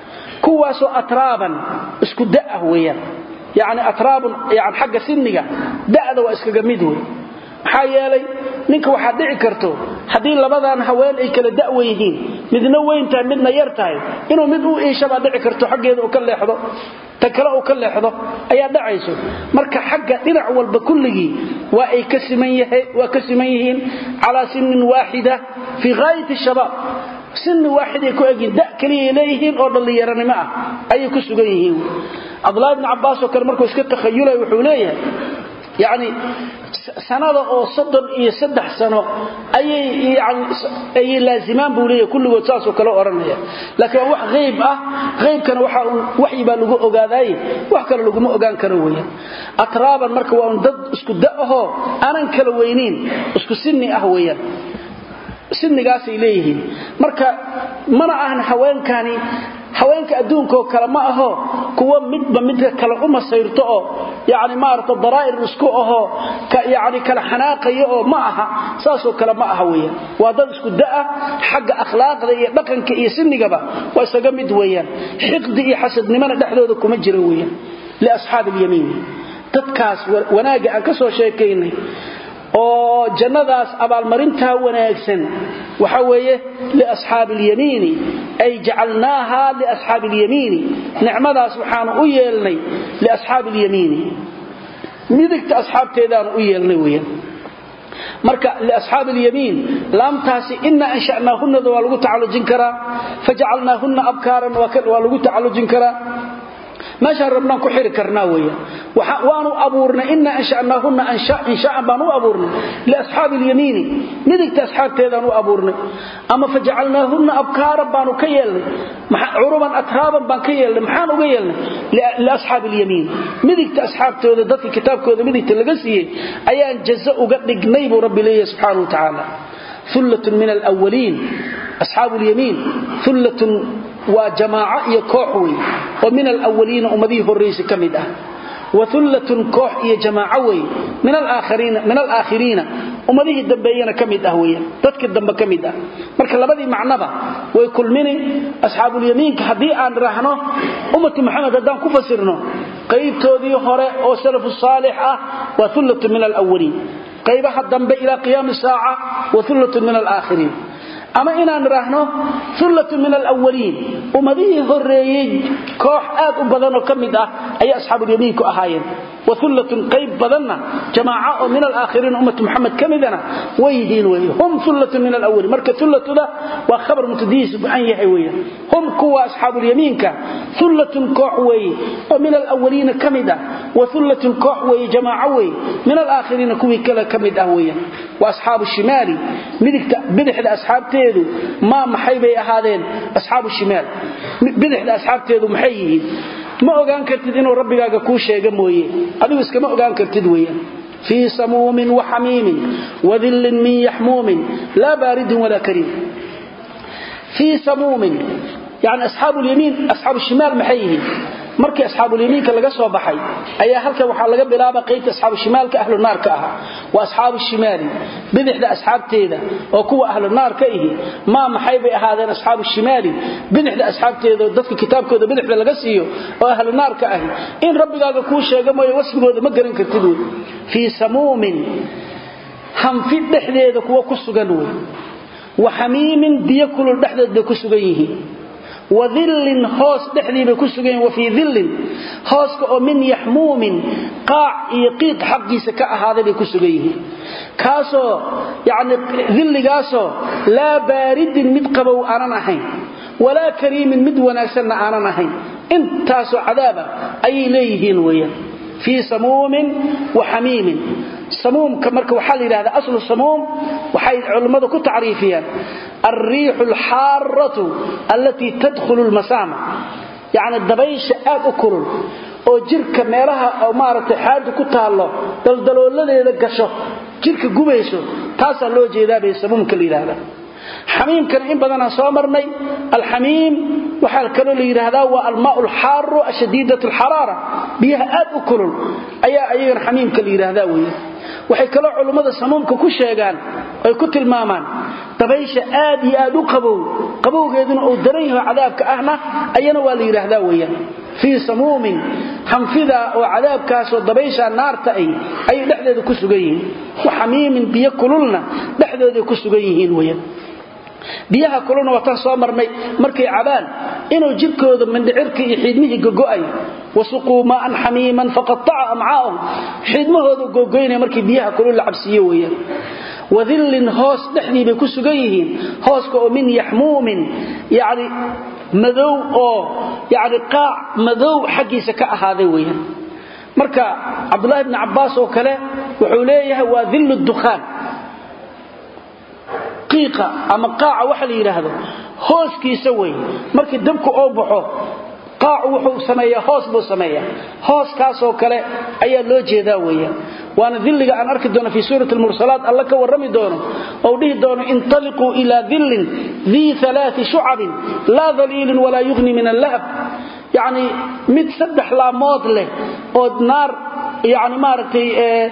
Speaker 2: kuwaas oo atraaban isku daa weeyaan يعني أتراب يعني حق سنجا دعده وإسكجا مدوي حيالي نك واحد دعي كرتو حدين لبضان هوان أي كلا دعويهين مدنا وين تا مدنا يرتاي إنه مدو إيه شبه دعي كرتو حق يده وكل يحضر تكلا وكل يحضر أي دعيسو مركا حق دلع والبكله وأي كسميه وكسميهين على سن واحدة في غاية الشباب سن واحد يكون أجين دع كليه إليهين أو ضل يرني معه أي كسجيهين عبد الله بن عباس وكان مركو اسك تخيله وحوليه يعني سنه او صدن iyo saddex sano ayay yani ay laazimaan buuliye kullu wasaas oo kala oranaya laakiin wax qeyb ah qeybkana waxa waxyi baa lagu ogaaday wax kale lagu ma ogaan karo weeyaan atraaban marka waa dad isku da'aho aanan kala weynin isku sinni ah weeyaan sinnigaas ay leeyihiin marka mana ahan haweenkani haweenka adduunka kala ma aho kuwa midba midka kala uma sayrto oo yaani maarto daraa'ir isku aho ka yaani kala xanaaqayo oo ma aha saasoo kala ma aha weeyaan waa dad isku daa xagga akhlaaqda iyo dhaqanka iyo sinigaba waa isaga mid weeyaan xiqdi iyo xasadnimada dhaxdooda kuma jiro weeyaan li ashaab al-yamin dadkaas wanaaga aan ka soo sheekeynay oo jannadaas abaalmarinta wanaagsan waxa weeye li ashaab al-yamin ay jacalnaaha li ashaab al-yamin nicmadaas waxaan u yeelnay li ashaab al-yamin midigta ashaabteedaan u yeelnay weeyaan marka li ashaab al-yamin laamtaasi inna ansha'naahunna waa lagu tacalujin karaa faj'alnaahunna abkaaran waa lagu tacalujin karaa ما شربنا كحير كرنا ويا وانو أبورنا إنا أنشأناهن أنشاء إنشاء بانو أبورنا لأصحاب اليمين مدك أصحاب تيدانو أبورنا أما فجعلناهن أبكارا بانو كيالنا عربا أترابا بان كيالنا محانو كيالنا لأصحاب اليمين مدك أصحاب تيدانو ذات الكتاب كذا مدك تلقسيه أيان جزاء قد نيب ربي ليه سبحانه وتعالى ثلة من الأولين أصحاب اليمين ثلة وجماعة يكوحوي ومن الأولين أمديه الرئيس كمده وثلة كوح يجماعوي من الآخرين من الآخرين أمديه الدنبيين كمده ويا تذكر الدنب كمده مركا لبدي معنبه ويكل مني أصحاب اليمين كحديء عن رهنه أمة محمد الدان كفسرنه قيب توديه هراء أو سلف الصالح وثلة من الأولين قيبها الدنب إلى قيام الساعة وثلة من الآخرين أما إنا نراهنه ثلة من الأولين ومذيه الرئيج كوح آد أبضان وكمده أي أصحاب اليمين كأهاين وثلة قيب بدنا جماعة من الآخرين أمة محمد كمدنا ويهين ويه هم ثلة من الأول مركة ثلة ذا وخبر متديس بأن يحويه هم كوا أصحاب اليمين كا ثلة كوحوي ومن الأولين كمدا وثلة كوحوي جماعوي من الآخرين كوي كلا كمدا ويه وأصحاب الشمال بدح الأصحاب تيدو ما محيبي هذين أصحاب الشمال بدح الأصحاب تيدو محيي ما أغان كرتد إنه ربك أكون شيء مويه أدو إسك ما أغان كرتد ويه في سموم وحميم وذل من يحموم لا بارد ولا كريم في سموم يعني أصحاب اليمين أصحاب الشمال محيي markii asxaabul yamiinka laga soo baxay ayaa halka waxa laga bilaabay qeybta asxaab shimaalka ahlu naarka ah waa asxaab shimaali bidixda asxaabteeda oo kuwa ahlu naarka ihi ma maxay bay ahaadeen asxaab shimaali bidixda asxaabteeda dadka kitaabkooda bidixda laga siiyo oo ahlu naarka ah in rabbigaaga ku sheego mooy wasfigooda ma garan kartid fi samuumin ham fi dhexdeeda kuwa ku sugan way wa hamiimin biyakul dhexdeeda ku sugan yihiin وذل هوس دحدي بكسغين وفي ذل هوس من يحموم قاع يقيد حقيسه كاهاده بكسغيه كاسو يعني ذل قاسو لا بارد مدقبو انا احين ولا كريم مد وناسن انا احين انتاسو عذابا اي ليهين ويا في سموم وحميم سموم كمرك وحال هذا اصل السموم وحي علماء كو تعريفيا الريح الحارة التي تدخل المسامع يعني الدبيش آد أكرر oo jirka meelaha oo maaragtay xaadu ku taalo daldalooladeeda gasho jirka gubayso taas loo jeedaa bay samuumka liiraada xamiimkan in badan aan soo marnay alxamiim waxa kale la yiraahdaa waa almaa'ul xaaru ashadiidatu alxaraara biyaha aad u kulul ayaa ayaga xamiimka la yiraahdaa weeye waxay kale culimada samuumka ku sheegaan ay ku tilmaamaan dabaysha aad iyo aad u qabow qabowgeeduna oo daran yahay cadaabka ahna ayana waa la yiraahdaa weeyaan في سموم حنفذا وعذاب كاس ودبيشا النار تأي أي دحدد كسغيين وحميم بيكللنا دحدد كسغيين ويا بيها كلنا وتنصى مرمي مركي عبان إنه جبكود من دعرك يحيدمه قوقعي وسقوا ماء حميما فقطع أمعاهم حيدمه قوقعين مركي بيها كلنا عبسيه ويا وذل هوس دحدي بكسغيين هوس من يحموم يعني مدو او يعني قاع مدو حقيسه ka ahaaday weeyaan marka Abdullah ibn Abbas oo kale wuxuu leeyahay waa dhillu dukhan qiiqa ama qaaca waxa la yiraahdo hooskiisa weey markii dabku oo baxo qaac wuxuu sameeyaa hoos buu sameeyaa hooskaas oo kale ayaa loo jeedaa weeyaan وانا ذلك أن أركض دون في سورة المرسلات الله كورمي دونه أو ديه دونه انطلقوا إلى ذل ذي ثلاث شعب لا ذليل ولا يغني من اللهب يعني متسدح لا موض له أو نار يعني مارتي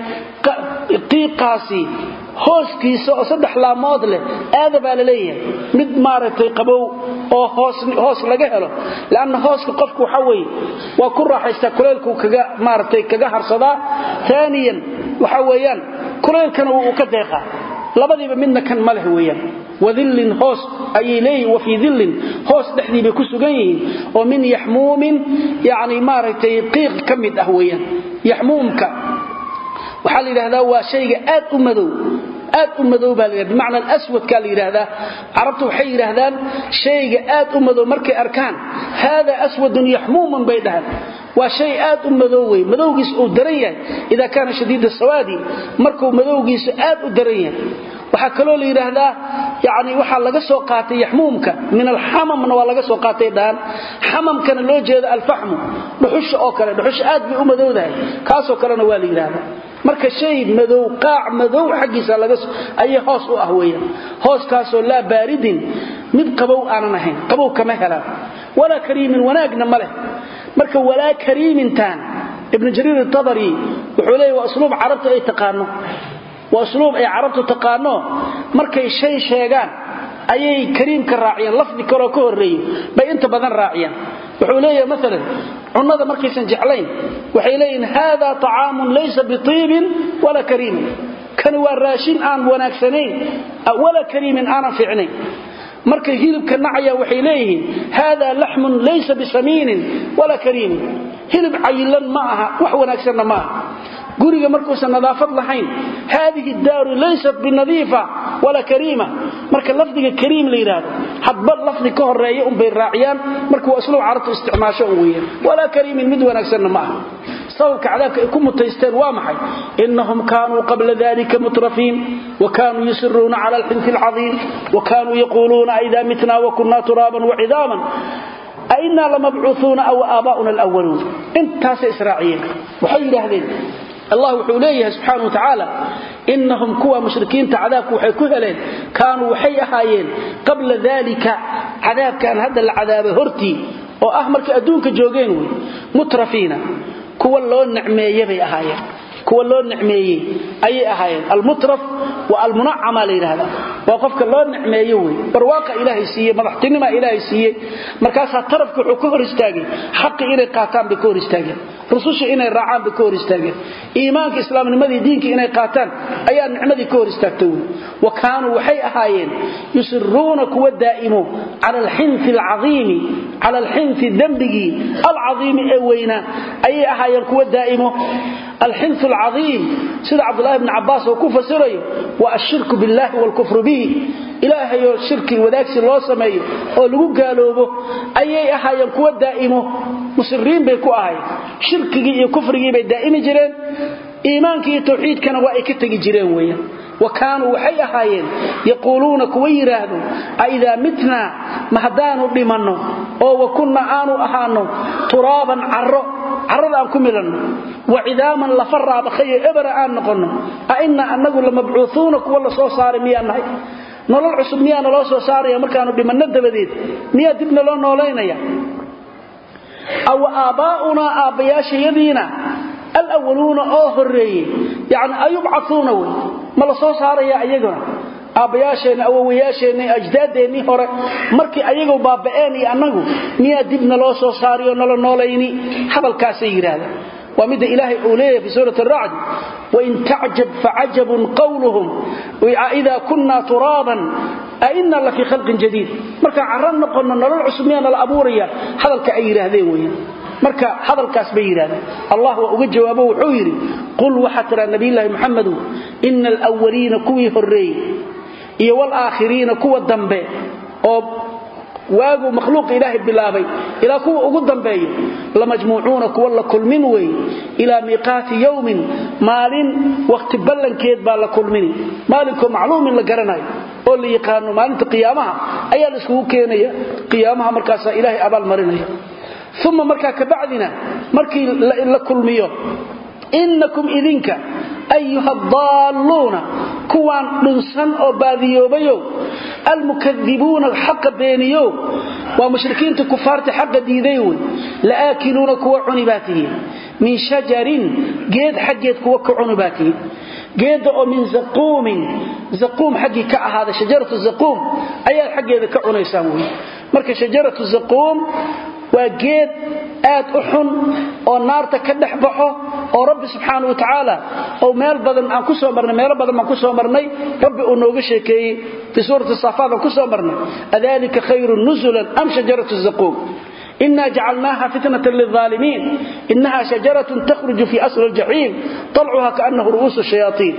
Speaker 2: قيقاسي هوس كيسو صدح لا موض له هذا بالليه مد مارتي قبو او هوس هوس laga helo laana hooska qofku waxa way waa ku raaxaysta kuleelku kaga maartay kaga harsada thaniyan waxa weeyaan kuleelkana uu ka deeqa labadiiba midna kan ma leh weeyaan wadhillin hoos ay leey wa fi dhillin hoos dhaxdiiba ku sugan yihiin oo min yahmuumin yaani maartay qiiq kamid ah weeyaan yahmuumka waxa la yiraahdaa waa shayga aad u madow aad u madow baa la macna aswad ka la yiraahdaa arabtu waxay yiraahdaan shayga aad u madow markay arkaan hada aswadun yahmuuman baydahan waa shay aad u madow way madowgiis uu daran yahay ida kana shadiid as-sawadi markuu madowgiis aad u daran yahay waxa kale oo la yiraahdaa yaani waxa laga soo qaatay yahmuumka min al-hamamna waa laga soo qaatay daan hamamkana loo jeedo al-fahmu dhuxush oo kale dhuxush aad bi u madowdahay kaas oo kalena waa la yiraahdaa marka shay madow qaac madow xaqiisa laga ay hoos u ah weeyaan hoos kaas oo la baaridin mid qabow aanan ahayn qabow kama helaan wala kariimin wanaagna male marka wala kariimin taan ibn jarir at-tabari wuxuu leeyahay waa usluub carabta ay taqaano waa usluub ay carabtu taqaano markay shay sheegaan ayay kariim ka raaciyaan lafdi kale ka horeeyo bay inta badan raaciyaan wuxuu leeyahay mesela cunada markaysan jeclayn waxay leeyihiin hada ta'aamun laysa bitibin wala karim kan waa raashin aan wanaagsanayn wala kariimin aan fiicnayn markay hilibka nacaya waxay leeyihiin hada lahmun laysa bisamin wala karim hilib ayilan ma aha wax wanaagsan ma aha guriga markuusan nadaafad lahayn haadihi daaru laysat binadiifa wala kariima marka lafdiga kariim la yiraahdo hadba lafdi ka horeeyo um bay raaciyaan marka waa islu carabtu isticmaasho weeyaan wala kariim mid wanaagsan ma aha sababka cadaabka ay ku mutaysteen waa maxay innahum kaanu qabla dhalika mutrafin wa kaanu yusirruna ala al-hinth al-'azim wa kaanu yaquluna idha mitna wa kunna turaban wa 'idhaman أئنا لمبعوثون أو آباؤنا الأولون انت إسرائيل وحي لهذين الله حوليه سبحانه وتعالى إنهم كوا مشركين تعذابك وحيكوها لين كانوا وحي أحايين قبل ذلك عذاب كان هذا العذاب هرتي وأحمرك أدونك جوغين مترفين كوا اللون نعمية بي أحايين كوا اللون نعمية أي أحايين المترف والمنعم عليه هذا وقفك اللون نعمية برواقع إلهي سيئة مضحتني ما إلهي سيئة مركاسها طرفك وكهر استاقي حق إلي قاتان بكهر استاقي رسوش إني الرعام بكهر استاقي إيمانك إسلام نمذي دينك إني قاتان أيان نعمذي كهر استاقتون وكانوا وحي أحايين يسرون كوا الدائمو على الحنث العظيم على الحنث الذنبي العظيم أوينا أي أحايين كوا الدائمو الحنث العظيم سيد عبد الله بن عباس وكوفة سرية والشرك بالله والكفر به إلهي الشرك وذاكس الله سميه ولو قالوا به أي أحيان كوا دائمه مسرين بيكو أحيان شركي وكفري بالدائم جرين إيمانك توحيد كان وائكتك جرين ويا وكانوا وحي أحيان يقولون كويرهدوا أئذا متنا مهدانوا بمنه أو وكنا آنوا أحانوا ترابا عرّ عرض أن كملنا وعداما لفرع بخير إبرا أن نقلنا أئنا أن نقول لمبعوثونك والله سوى صار مياه نهي نولو العصب مياه نولو سوى صار يا مركانوا بمن ندبديد مياه دبنا لون نولينا يا أو آباؤنا آبياش يدينا الأولون أوهري يعني أيبعثون ما لسوى صار يا أيقنا aabayaasheen awowayaasheen ajdaadeenii hore markii ayagu baaba'een iyo anagu miya dibna loo soo saariyo nolo noolayni hadalkaas ay yiraahdaan waa mid ilaahay uu leeyahay fi suurat ar-ra'd wa in ta'jab fa'ajabun qawluhum wa idha kunna turaban a inna la fi khalqin jadid marka caran noqono nolol cusub miyana la abuuraya hadalka ay yiraahdeen weeyaan marka hadalkaas bay yiraahdeen allah waa uga jawaabo wuxuu yiri qul wa hatra nabiyillah muhammad innal awwalina kuwi horreey iyo wal aakhiriina kuwa dambe oo waagu makhluuq ilaahi bilaabay ila kuwa ugu dambeeyo la majmuuuna kuwa la kulmin way ila miiqaati yawmin maalin waqti ballankeed baa la kulmini maalinko macluumin la garanayo oo la yaqaano maalinta qiyaamaha ayaa la isku keenaya qiyaamaha markaas ilaahi abaal marinaya thumma markaa ka bacdina markii la kulmiyo innakum idinka أيها الضالون كوان دنسان أو باذيوبيو المكذبون الحق بينيو ومشركين تكفارت حق ديديو لآكلون كوا عنباتهم من شجر قيد حقيت كوا كعنباتهم قيد أو من زقوم زقوم حقي كأ هذا شجرة الزقوم أي حقيت كعنيسانوه مركز شجرة الزقوم وقيد aad u xun oo naarta ka dhaxbaxo oo rabbi subhanahu wa ta'ala oo meel badan aan ku soo marnay meel badan aan ku soo marnay rabbi uu nooga sheekeeyay fi suurat as-safaat aan ku soo marnay adalika khayrun nuzulan am shajaratu az-zaqum inna ja'alnaha fitnatan lidh-dhalimin innaha shajaratun takhruju fi asl al-jahim tal'uha ka'annahu ru'us ash-shayatin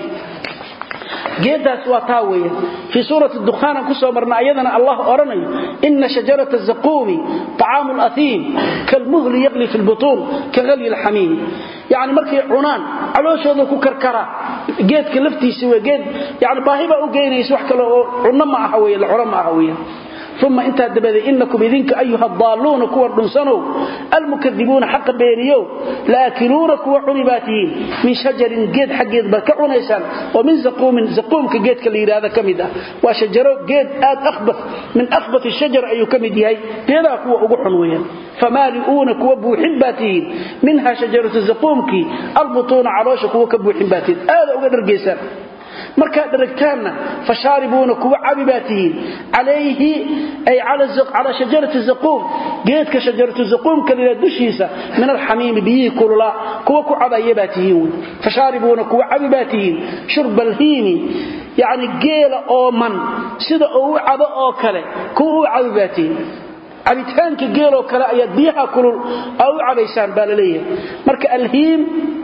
Speaker 2: geedaas waa taa weeye fi suurat ad-dukhan ku soo marna ayadana allah oranayo inna shajarata az-zaqumi ta'amu al-athim kalmuhl yaghli fi al-butun kaghli al-hamim yani markay cunaan calooshooda ku karkara geedka laftiisa waa geed yani baahiba u geynayso wax kale oo cunno ma aha weeye la cuna ma aha weeye ثم انت دبدي انكم اذنك ايها الضالون كوا دنسنوا المكذبون حق بينيو لاكلون كوا عنباتين من شجر جيد حقيد بركعنيسان ومن زقوم زقوم كجيد كليراده كميده وشجره جيد اد اخبث من اخبث الشجر ايو كميديهي بيدا كوا ugu xun weeyaan فمالئون كوا بوحباتين منها شجره الزقوم كي البطون عروش كوا كبوحباتين هذا uga dhargeysan marka daragtaana fasharibuna kuwa cabibaatihin alayhi ay ala zaq ala shajarati zaqum geedka shajaratu zaqum kaliya dushiisa min alhamim bihi kulula kuwa ku cabaybaatihin fasharibuna kuwa cabibaatihin shurbal hini yani geela oo man sida uu cabo oo kale kuwa cabibaatihin cabitaanka geelo kale ayaa biyaha kulul oo cabaysaan baa leeyahay marka alhim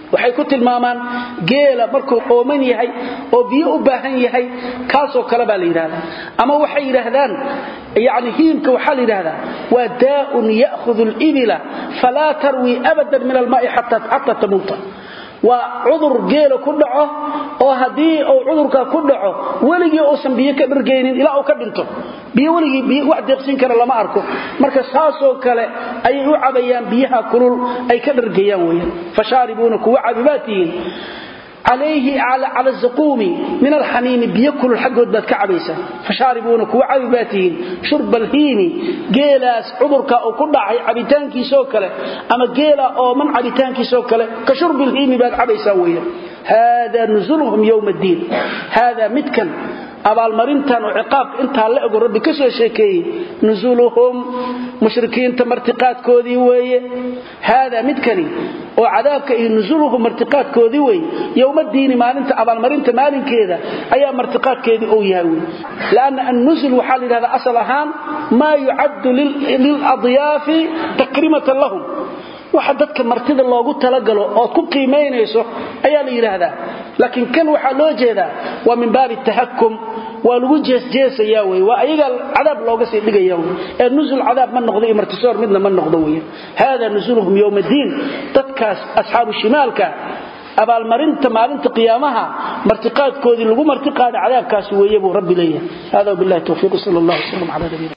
Speaker 2: waxay ku tilmaamaan geela markuu qooman yahay oo biyo u baahan yahay kaasoo kale baa la yiraahdaa ama waxay yiraahdaan yaani hiimka waxa la yiraahdaa waa daa'un ya'khudhu al-ibla fala tarwi abadan min al-ma'i hatta hatta tamuta waa cudur geela ku dhaco oo hadii uu cudurka ku dhaco waligii oo san biyo ka dhargeynin ilaa uu ka dhinto biyo waligii biyo wax deeqsin kara lama arko marka saasoo kale ay u cabayaan biyaha kulul ay ka dhargeyaan weeyaan fasharibuna kuwa cabibatiin عليه على على الزقوم من الحميم بيكل الحقود باد كعبيسا فشاربون كو عباتين شرب الهيم جيلاس عذرك او كدعي عبيتانكي سو كله اما جيلا او من عبيتانكي سو كله كشرب الهيم باد عبيسا ويا هذا نزلهم يوم الدين هذا متكن أبال مرنتان وعقاب انتها لأقو ربي كسو شيكي نزولهم مشركين تمرتقات كودي وي هذا متكني وعذابك نزولهم مرتقات كودي وي يوم الدين ما انت أبال مرنت مالين كذا أي مرتقات كودي أو يهوي لأن النزل وحال هذا أصلها ما يعد للأضياف تكريمة لهم وحددك مرتد الله قلت لقله أو كل قيمينيسو أيها ليرهذا لكن كان وحلو جيدا ومن باب التحكم والوجهس جيس ياوي وأيها العذاب الله قصي لقى ياوي النزل عذاب من نقضي مرتسور منا من نقضوية هذا نزلهم يوم الدين تتكاس أصحاب الشمال كا أبا المرنت مالنت قيامها مرتقات كودي لقو مرتقات عذاب كاسوية ربي ليه هذا وبالله التوفيق صلى الله عليه وسلم على نبينا